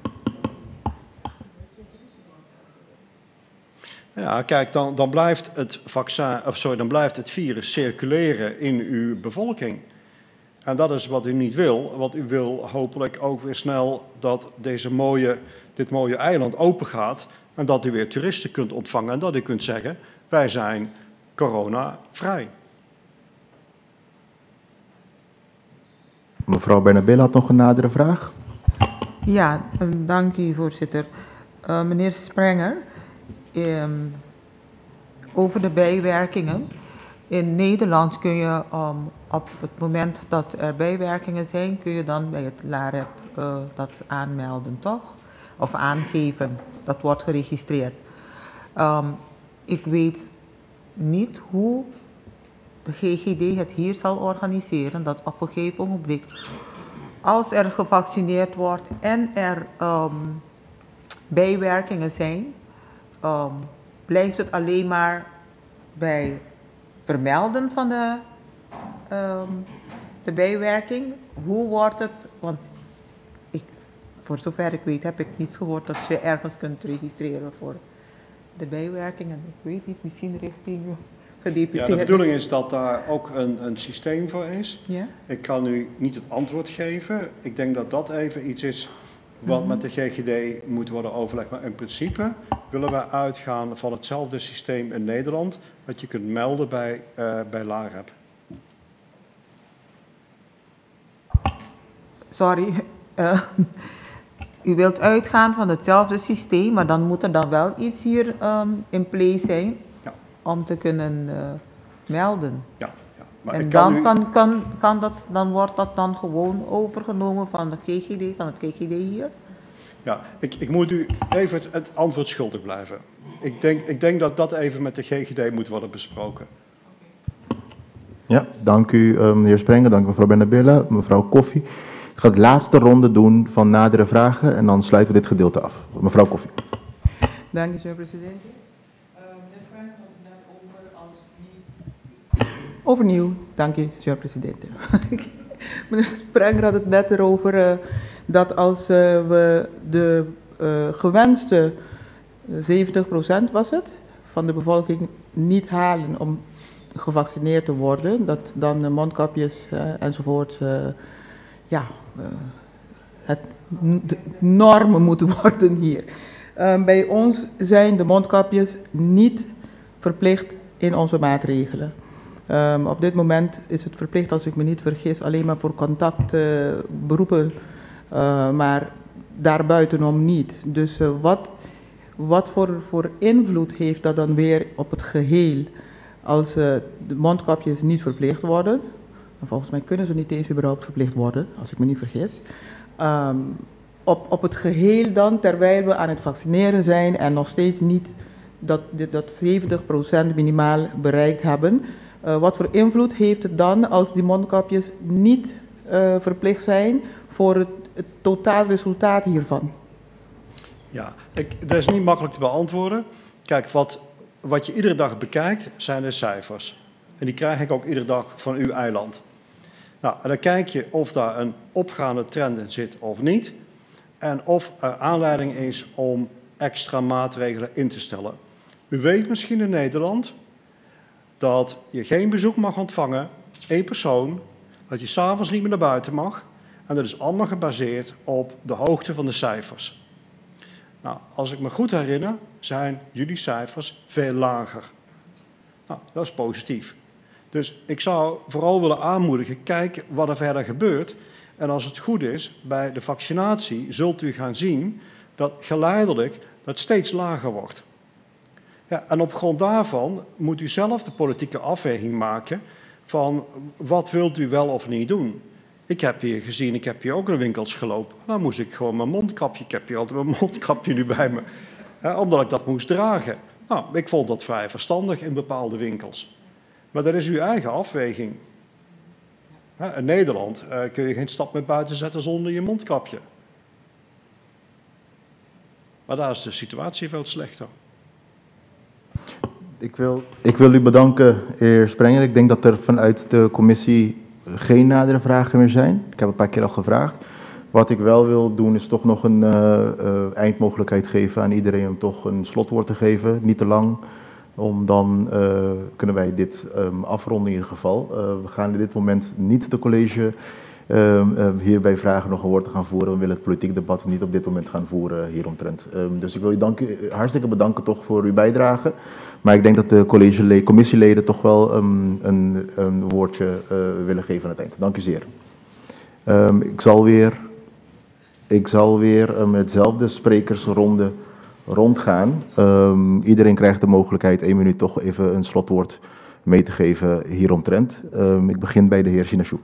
[SPEAKER 3] Ja, kijk, dan blijft dan blijft het virus circuleren in uw bevolking. En dat is wat u niet wil, want u wil hopelijk ook weer snel dat dit mooie eiland open gaat en dat u weer toeristen kunt ontvangen en dat u kunt zeggen, wij zijn corona-vrij.
[SPEAKER 1] Mevrouw Bernabella had nog een nadere vraag.
[SPEAKER 7] Ja, dank u, voorzitter. Meneer Sprenger, over de bijwerkingen. In Nederland kun je op het moment dat er bijwerkingen zijn, kun je dan bij het LAREP dat aanmelden, toch? Of aangeven. Dat wordt geregistreerd. Ik weet niet hoe de GGD het hier zal organiseren, dat op een gegeven ogenblik, als er gevaccineerd wordt en er bijwerkingen zijn, blijft het alleen maar bij vermelden van de bijwerking. Hoe wordt het? Want voor zover ik weet heb ik niets gehoord dat je ergens kunt registreren voor de bijwerkingen. Ik weet niet, misschien richting gedeputeerde.
[SPEAKER 3] Ja, de bedoeling is dat daar ook een systeem voor is.
[SPEAKER 7] Ja?
[SPEAKER 3] Ik kan u niet het antwoord geven. Ik denk dat dat even iets is wat met de GGD moet worden overlegd. Maar in principe willen we uitgaan van hetzelfde systeem in Nederland, dat je kunt melden bij LAREP.
[SPEAKER 7] Sorry, u wilt uitgaan van hetzelfde systeem, maar dan moet er dan wel iets hier in place zijn, ja, om te kunnen melden.
[SPEAKER 3] Ja, ja. Maar
[SPEAKER 7] en dan wordt dat dan gewoon overgenomen van de GGD, van het GGD hier?
[SPEAKER 3] Ja, ik moet u even het antwoord schuldig blijven. Ik denk dat dat even met de GGD moet worden besproken.
[SPEAKER 1] Ja, dank u meneer Sprenger, dank u mevrouw Bernabella, mevrouw Koffie. Ik ga de laatste ronde doen van nadere vragen en dan sluiten we dit gedeelte af. Mevrouw Koffie.
[SPEAKER 6] Dank u, senhor presidente. Meneer Sprenger had het net over als niet... Overnieuw, dank u, senhor presidente. Meneer Sprenger had het net erover dat als we de gewenste 70% was het, van de bevolking niet halen om gevaccineerd te worden, dat dan de mondkapjes enzovoort het de normen moeten worden hier. Bij ons zijn de mondkapjes niet verplicht in onze maatregelen. Op dit moment is het verplicht, als ik me niet vergis, alleen maar voor contactberoepen, maar daarbuitenom niet. Dus wat voor invloed heeft dat dan weer op het geheel als de mondkapjes niet verplicht worden? Volgens mij kunnen ze niet eens überhaupt verplicht worden, als ik me niet vergis. Op het geheel dan, terwijl we aan het vaccineren zijn en nog steeds niet dat 70% minimaal bereikt hebben. Wat voor invloed heeft het dan als die mondkapjes niet verplicht zijn voor het totaal resultaat hiervan?
[SPEAKER 3] Ja, dat is niet makkelijk te beantwoorden. Kijk, wat je iedere dag bekijkt, zijn de cijfers. En die krijg ik ook iedere dag van uw eiland. Nou, en dan kijk je of daar een opgaande trend in zit of niet. En of er aanleiding is om extra maatregelen in te stellen. U weet misschien in Nederland dat je geen bezoek mag ontvangen, 1 persoon, dat je 's avonds niet meer naar buiten mag. En dat is allemaal gebaseerd op de hoogte van de cijfers. Nou, als ik me goed herinner, zijn jullie cijfers veel lager. Nou, dat is positief. Dus ik zou vooral willen aanmoedigen, kijk wat er verder gebeurt. En als het goed is, bij de vaccinatie zult u gaan zien dat geleidelijk dat steeds lager wordt. Ja, en op grond daarvan moet u zelf de politieke afweging maken van wat wilt u wel of niet doen. Ik heb hier gezien, ik heb hier ook in winkels gelopen. Dan moest ik gewoon mijn mondkapje, ik heb hier altijd mijn mondkapje nu bij me. Omdat ik dat moest dragen. Nou, ik vond dat vrij verstandig in bepaalde winkels. Maar dat is uw eigen afweging. In Nederland kun je geen stap meer buiten zetten zonder je mondkapje. Maar daar is de situatie veel slechter.
[SPEAKER 1] Ik wil u bedanken, heer Sprenger. Ik denk dat er vanuit de commissie geen nadere vragen meer zijn. Ik heb een paar keer al gevraagd. Wat ik wel wil doen is toch nog een eindmogelijkheid geven aan iedereen om toch een slotwoord te geven. Niet te lang, om dan kunnen wij dit afronden in ieder geval. We gaan in dit moment niet de college hierbij vragen nog een woord te gaan voeren. We willen het politiek debat niet op dit moment gaan voeren hieromtrent. Dus ik wil u hartstikke bedanken toch voor uw bijdrage. Maar ik denk dat de commissieleden toch wel een woordje willen geven aan het eind. Dank u zeer. Ik zal weer met dezelfde sprekersronde rondgaan. Iedereen krijgt de mogelijkheid 1 minuut toch even een slotwoord mee te geven hieromtrent. Ik begin bij de heer Sinachou.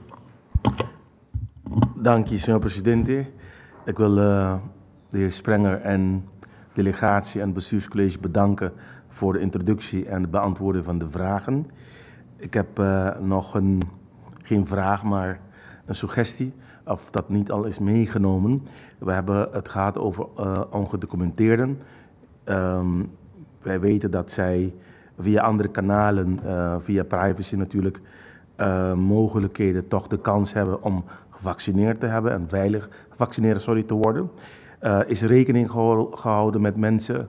[SPEAKER 4] Dank je, senor presidente. Ik wil de heer Sprenger en delegatie en het bestuurscollege bedanken voor de introductie en het beantwoorden van de vragen. Ik heb nog geen vraag, maar een suggestie, of dat niet al is meegenomen. We hebben het gehad over ongedocumenteerden. Wij weten dat zij via andere kanalen, via privacy natuurlijk, mogelijkheden toch de kans hebben om gevaccineerd te hebben en veilig gevaccineerd te worden. Is rekening gehouden met mensen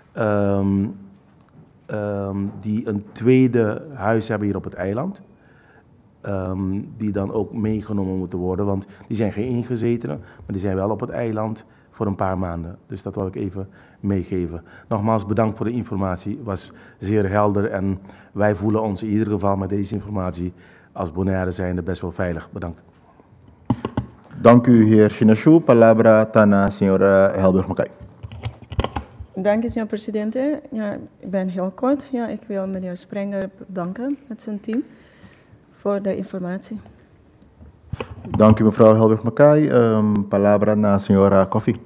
[SPEAKER 4] die een tweede huis hebben hier op het eiland. Die dan ook meegenomen moeten worden, want die zijn geen ingezetenen, maar die zijn wel op het eiland voor een paar maanden. Dus dat wil ik even meegeven. Nogmaals bedankt voor de informatie, was zeer helder en wij voelen ons in ieder geval met deze informatie als Bonaire zijnde best wel veilig. Bedankt.
[SPEAKER 1] Dank u, heer Sinachou. Palabra tana senhora Helburg Mackay.
[SPEAKER 5] Dank u, senhor presidente. Ja, ik ben heel kort. Ja, ik wil meneer Sprenger bedanken met zijn team voor de informatie.
[SPEAKER 1] Dank u, mevrouw Helburg Mackay. Palabra na senhora Koffie.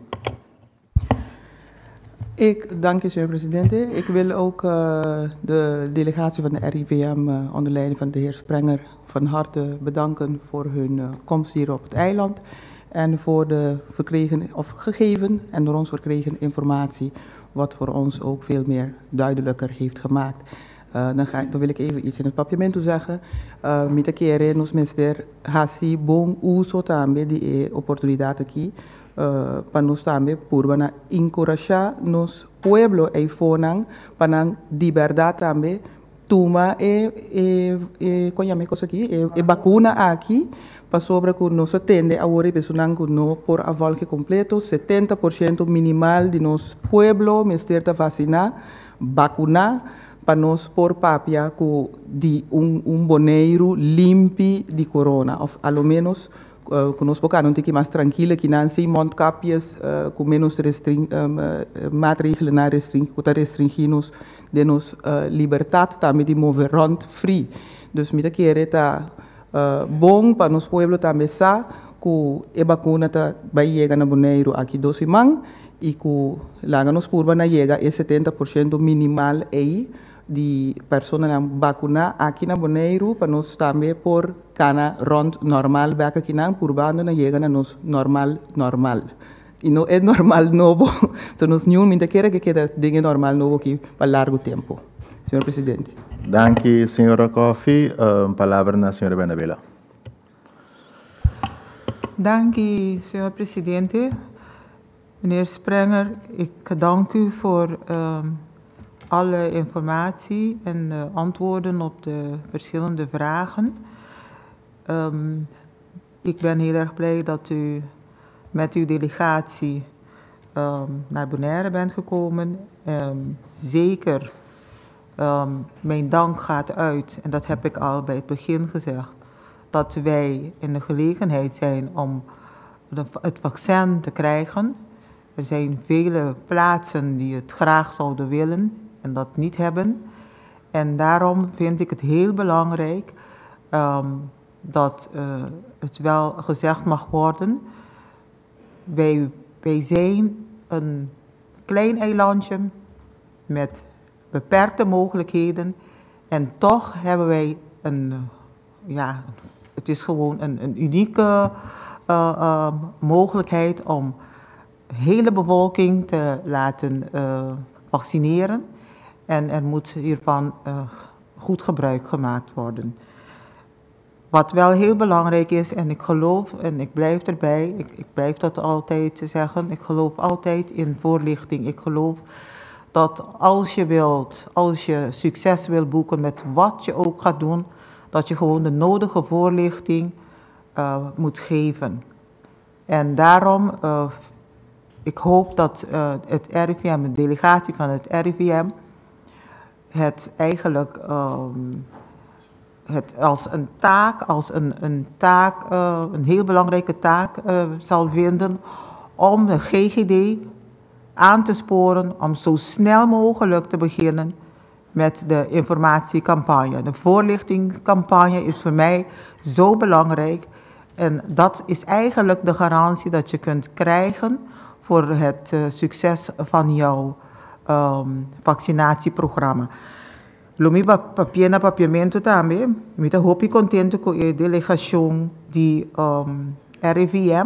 [SPEAKER 6] Ik dank u, senhor presidente. Ik wil ook de delegatie van de RIVM onder leiding van de heer Sprenger van harte bedanken voor hun komst hier op het eiland en voor de gegeven en door ons verkregen informatie, wat voor ons ook veel meer duidelijker heeft gemaakt. Dan wil ik even iets in het papiermento zeggen. Mita kere nos mister hasi bon uso tambe die oportunidade aqui para nos tambe para encorajar nos pueblo e fonang para liberdade tambe tuma conhame coisa aqui vacuna aqui para sobre que nos atende agora pessoal que no por a volta completo 70% minimal de nos pueblo mister ta vacinar vacunar para nós por papia de Bonaire limpi de corona, of ao menos que nós não tem que mais tranquila que não se mondkapjes com menos maatregelen restringirmos de nos liberdade também de mover rond free. Dus met keer tá bom para nos pueblo também sa que a vacuna tá vai chegar na Bonaire aqui 12 man Iku Laganos Purba llega es 70% minimal aí de personas na vacuna aqui na Bonaire para nós também por cana rond normal vaca aqui na Purbano na chega na nos normal. E não é normal novo, so nós nenhum ainda quer que queda dinheiro normal novo aqui para largo tempo. Senhor Presidente.
[SPEAKER 1] Danke, senhora Kofi. Palavra na senhora Bernabela.
[SPEAKER 7] Dank u, senhor Presidente. Meneer Sprenger, ik dank u voor alle informatie en antwoorden op de verschillende vragen. Ik ben heel erg blij dat u met uw delegatie naar Bonaire bent gekomen. Zeker, mijn dank gaat uit, en dat heb ik al bij het begin gezegd, dat wij in de gelegenheid zijn om het vaccin te krijgen. Er zijn vele plaatsen die het graag zouden willen en dat niet hebben. En daarom vind ik het heel belangrijk dat het wel gezegd mag worden. Wij zijn een klein eilandje met beperkte mogelijkheden. En toch hebben wij het is gewoon een unieke mogelijkheid om de hele bevolking te laten vaccineren. En er moet hiervan goed gebruik gemaakt worden. Wat wel heel belangrijk is, en ik geloof, en ik blijf erbij, ik blijf dat altijd zeggen, ik geloof altijd in voorlichting. Ik geloof dat als je succes wil boeken met wat je ook gaat doen, dat je gewoon de nodige voorlichting moet geven. En daarom, ik hoop dat het RIVM, de delegatie van het RIVM, het eigenlijk het als een taak, een heel belangrijke taak zal vinden om de GGD aan te sporen om zo snel mogelijk te beginnen met de informatiecampagne. De voorlichtingscampagne is voor mij zo belangrijk en dat is eigenlijk de garantie dat je kunt krijgen voor het succes van jouw vaccinatieprogramma. Lumi papier papiamento também, me tá hopi contente com a delegação de RIVM,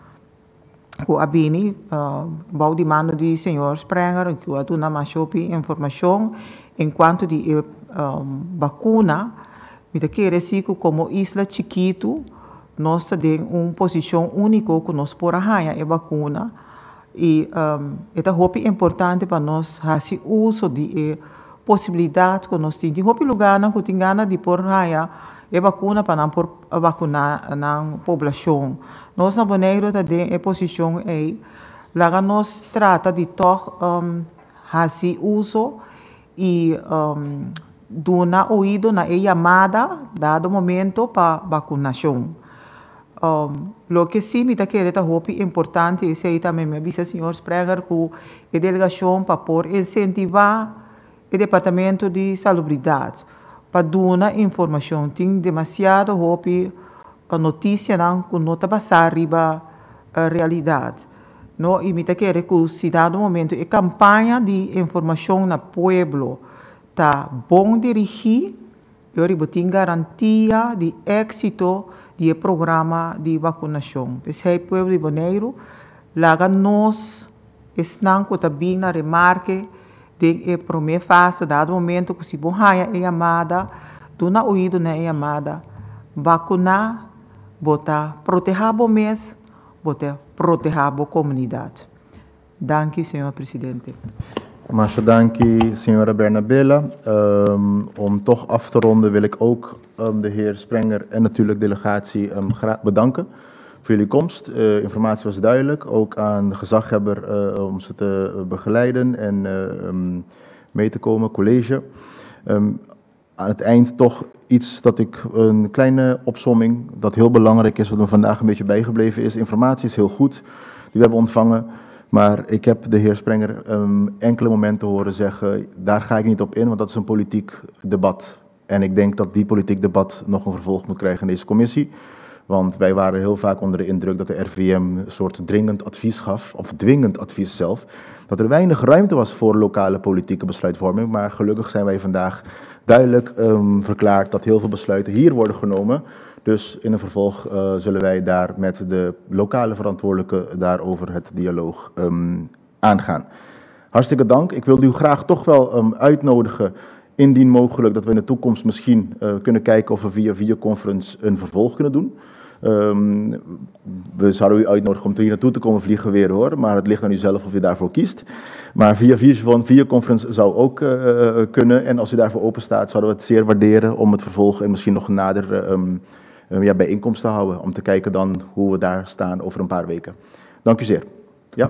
[SPEAKER 7] com a Bini, bau de mano de senhor Sprenger, que eu dou mais informação enquanto de vacuna, me tá querer sigo como isla chiquito, nós temos posição única que nós por arranhar a vacuna e é hopi importante para nós fazer uso de possibilidade que nós temos. Em lugar não tem gana de pôr raia e vacuna para não por vacunar na população. Nós na Bonaire também é posição aí. Lá nós trata de toch fazer uso e dar ouvido na chamada dado momento para vacunação. Lo que sim me quer hopi importante é aí também me avisa senhor Sprenger que a delegação para por incentivar o Departamento de Salubridade para dar informação. Tem demasiado hopi notícia que não está passando riba a realidade. No, e me quer que se dado momento a campanha de informação na pueblo está bom dirigir, eu tenho garantia de êxito do programa de vacinação. Esse pueblo de Bonaire, lá nós estamos também na remarque de a primeira fase, dado momento que se borraia a chamada, dona ouvido na chamada, vacinar, botar, proteger o mês, botar, proteger a comunidade. Dank, senhor Presidente.
[SPEAKER 1] Maar dank u, senhora Bernabela. Om toch af te ronden wil ik ook de heer Sprenger en natuurlijk de delegatie graag bedanken voor jullie komst. Informatie was duidelijk, ook aan de gezaghebber om ze te begeleiden en mee te komen, college. Aan het eind toch iets dat een kleine opsomming, dat heel belangrijk is, wat me vandaag een beetje bijgebleven is. Informatie is heel goed, die we hebben ontvangen. Maar ik heb de heer Sprenger enkele momenten horen zeggen, daar ga ik niet op in, want dat is een politiek debat. En ik denk dat die politiek debat nog een vervolg moet krijgen in deze commissie. Want wij waren heel vaak onder de indruk dat de RVM een soort dringend advies gaf, of dwingend advies zelf, dat er weinig ruimte was voor lokale politieke besluitvorming. Maar gelukkig zijn wij vandaag duidelijk verklaard dat heel veel besluiten hier worden genomen. Dus in een vervolg zullen wij daar met de lokale verantwoordelijken daarover het dialoog aangaan. Hartstikke dank. Ik wilde u graag toch wel uitnodigen, indien mogelijk, dat we in de toekomst misschien kunnen kijken of we via videoconference een vervolg kunnen doen. We zouden u uitnodigen om hier naartoe te komen vliegen weer hoor, maar het ligt aan u zelf of u daarvoor kiest. Maar via videoconference zou ook kunnen en als u daarvoor open staat, zouden we het zeer waarderen om het vervolg en misschien nog een nader bijeenkomst te houden, om te kijken dan hoe we daar staan over een paar weken. Dank u zeer. Ja.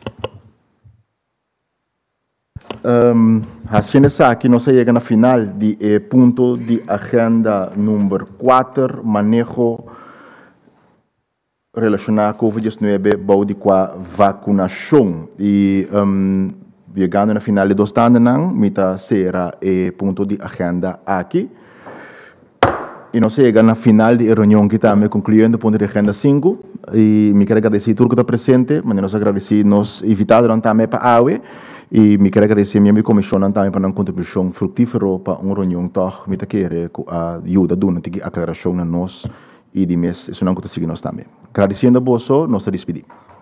[SPEAKER 1] Haciendo essa aqui, nós chegamos na final de punto de agenda número 4, manejo relacionado com COVID-19, boude com a vacinação. E chegando na final de dois anos, mita será punto de agenda aqui. E nós chegamos na final de reunião que também concluindo o ponto de agenda 5. E me quero agradecer a tudo que está presente, mas nós agradecemos nos invitados também para a AUE. E me quero agradecer a minha comissão também para uma contribuição frutífera para uma reunião toch met querer a ajuda doen natuurlijk aclaração na nós e de mês isso não conseguimos também. Agradecendo a você, nós nos despedimos.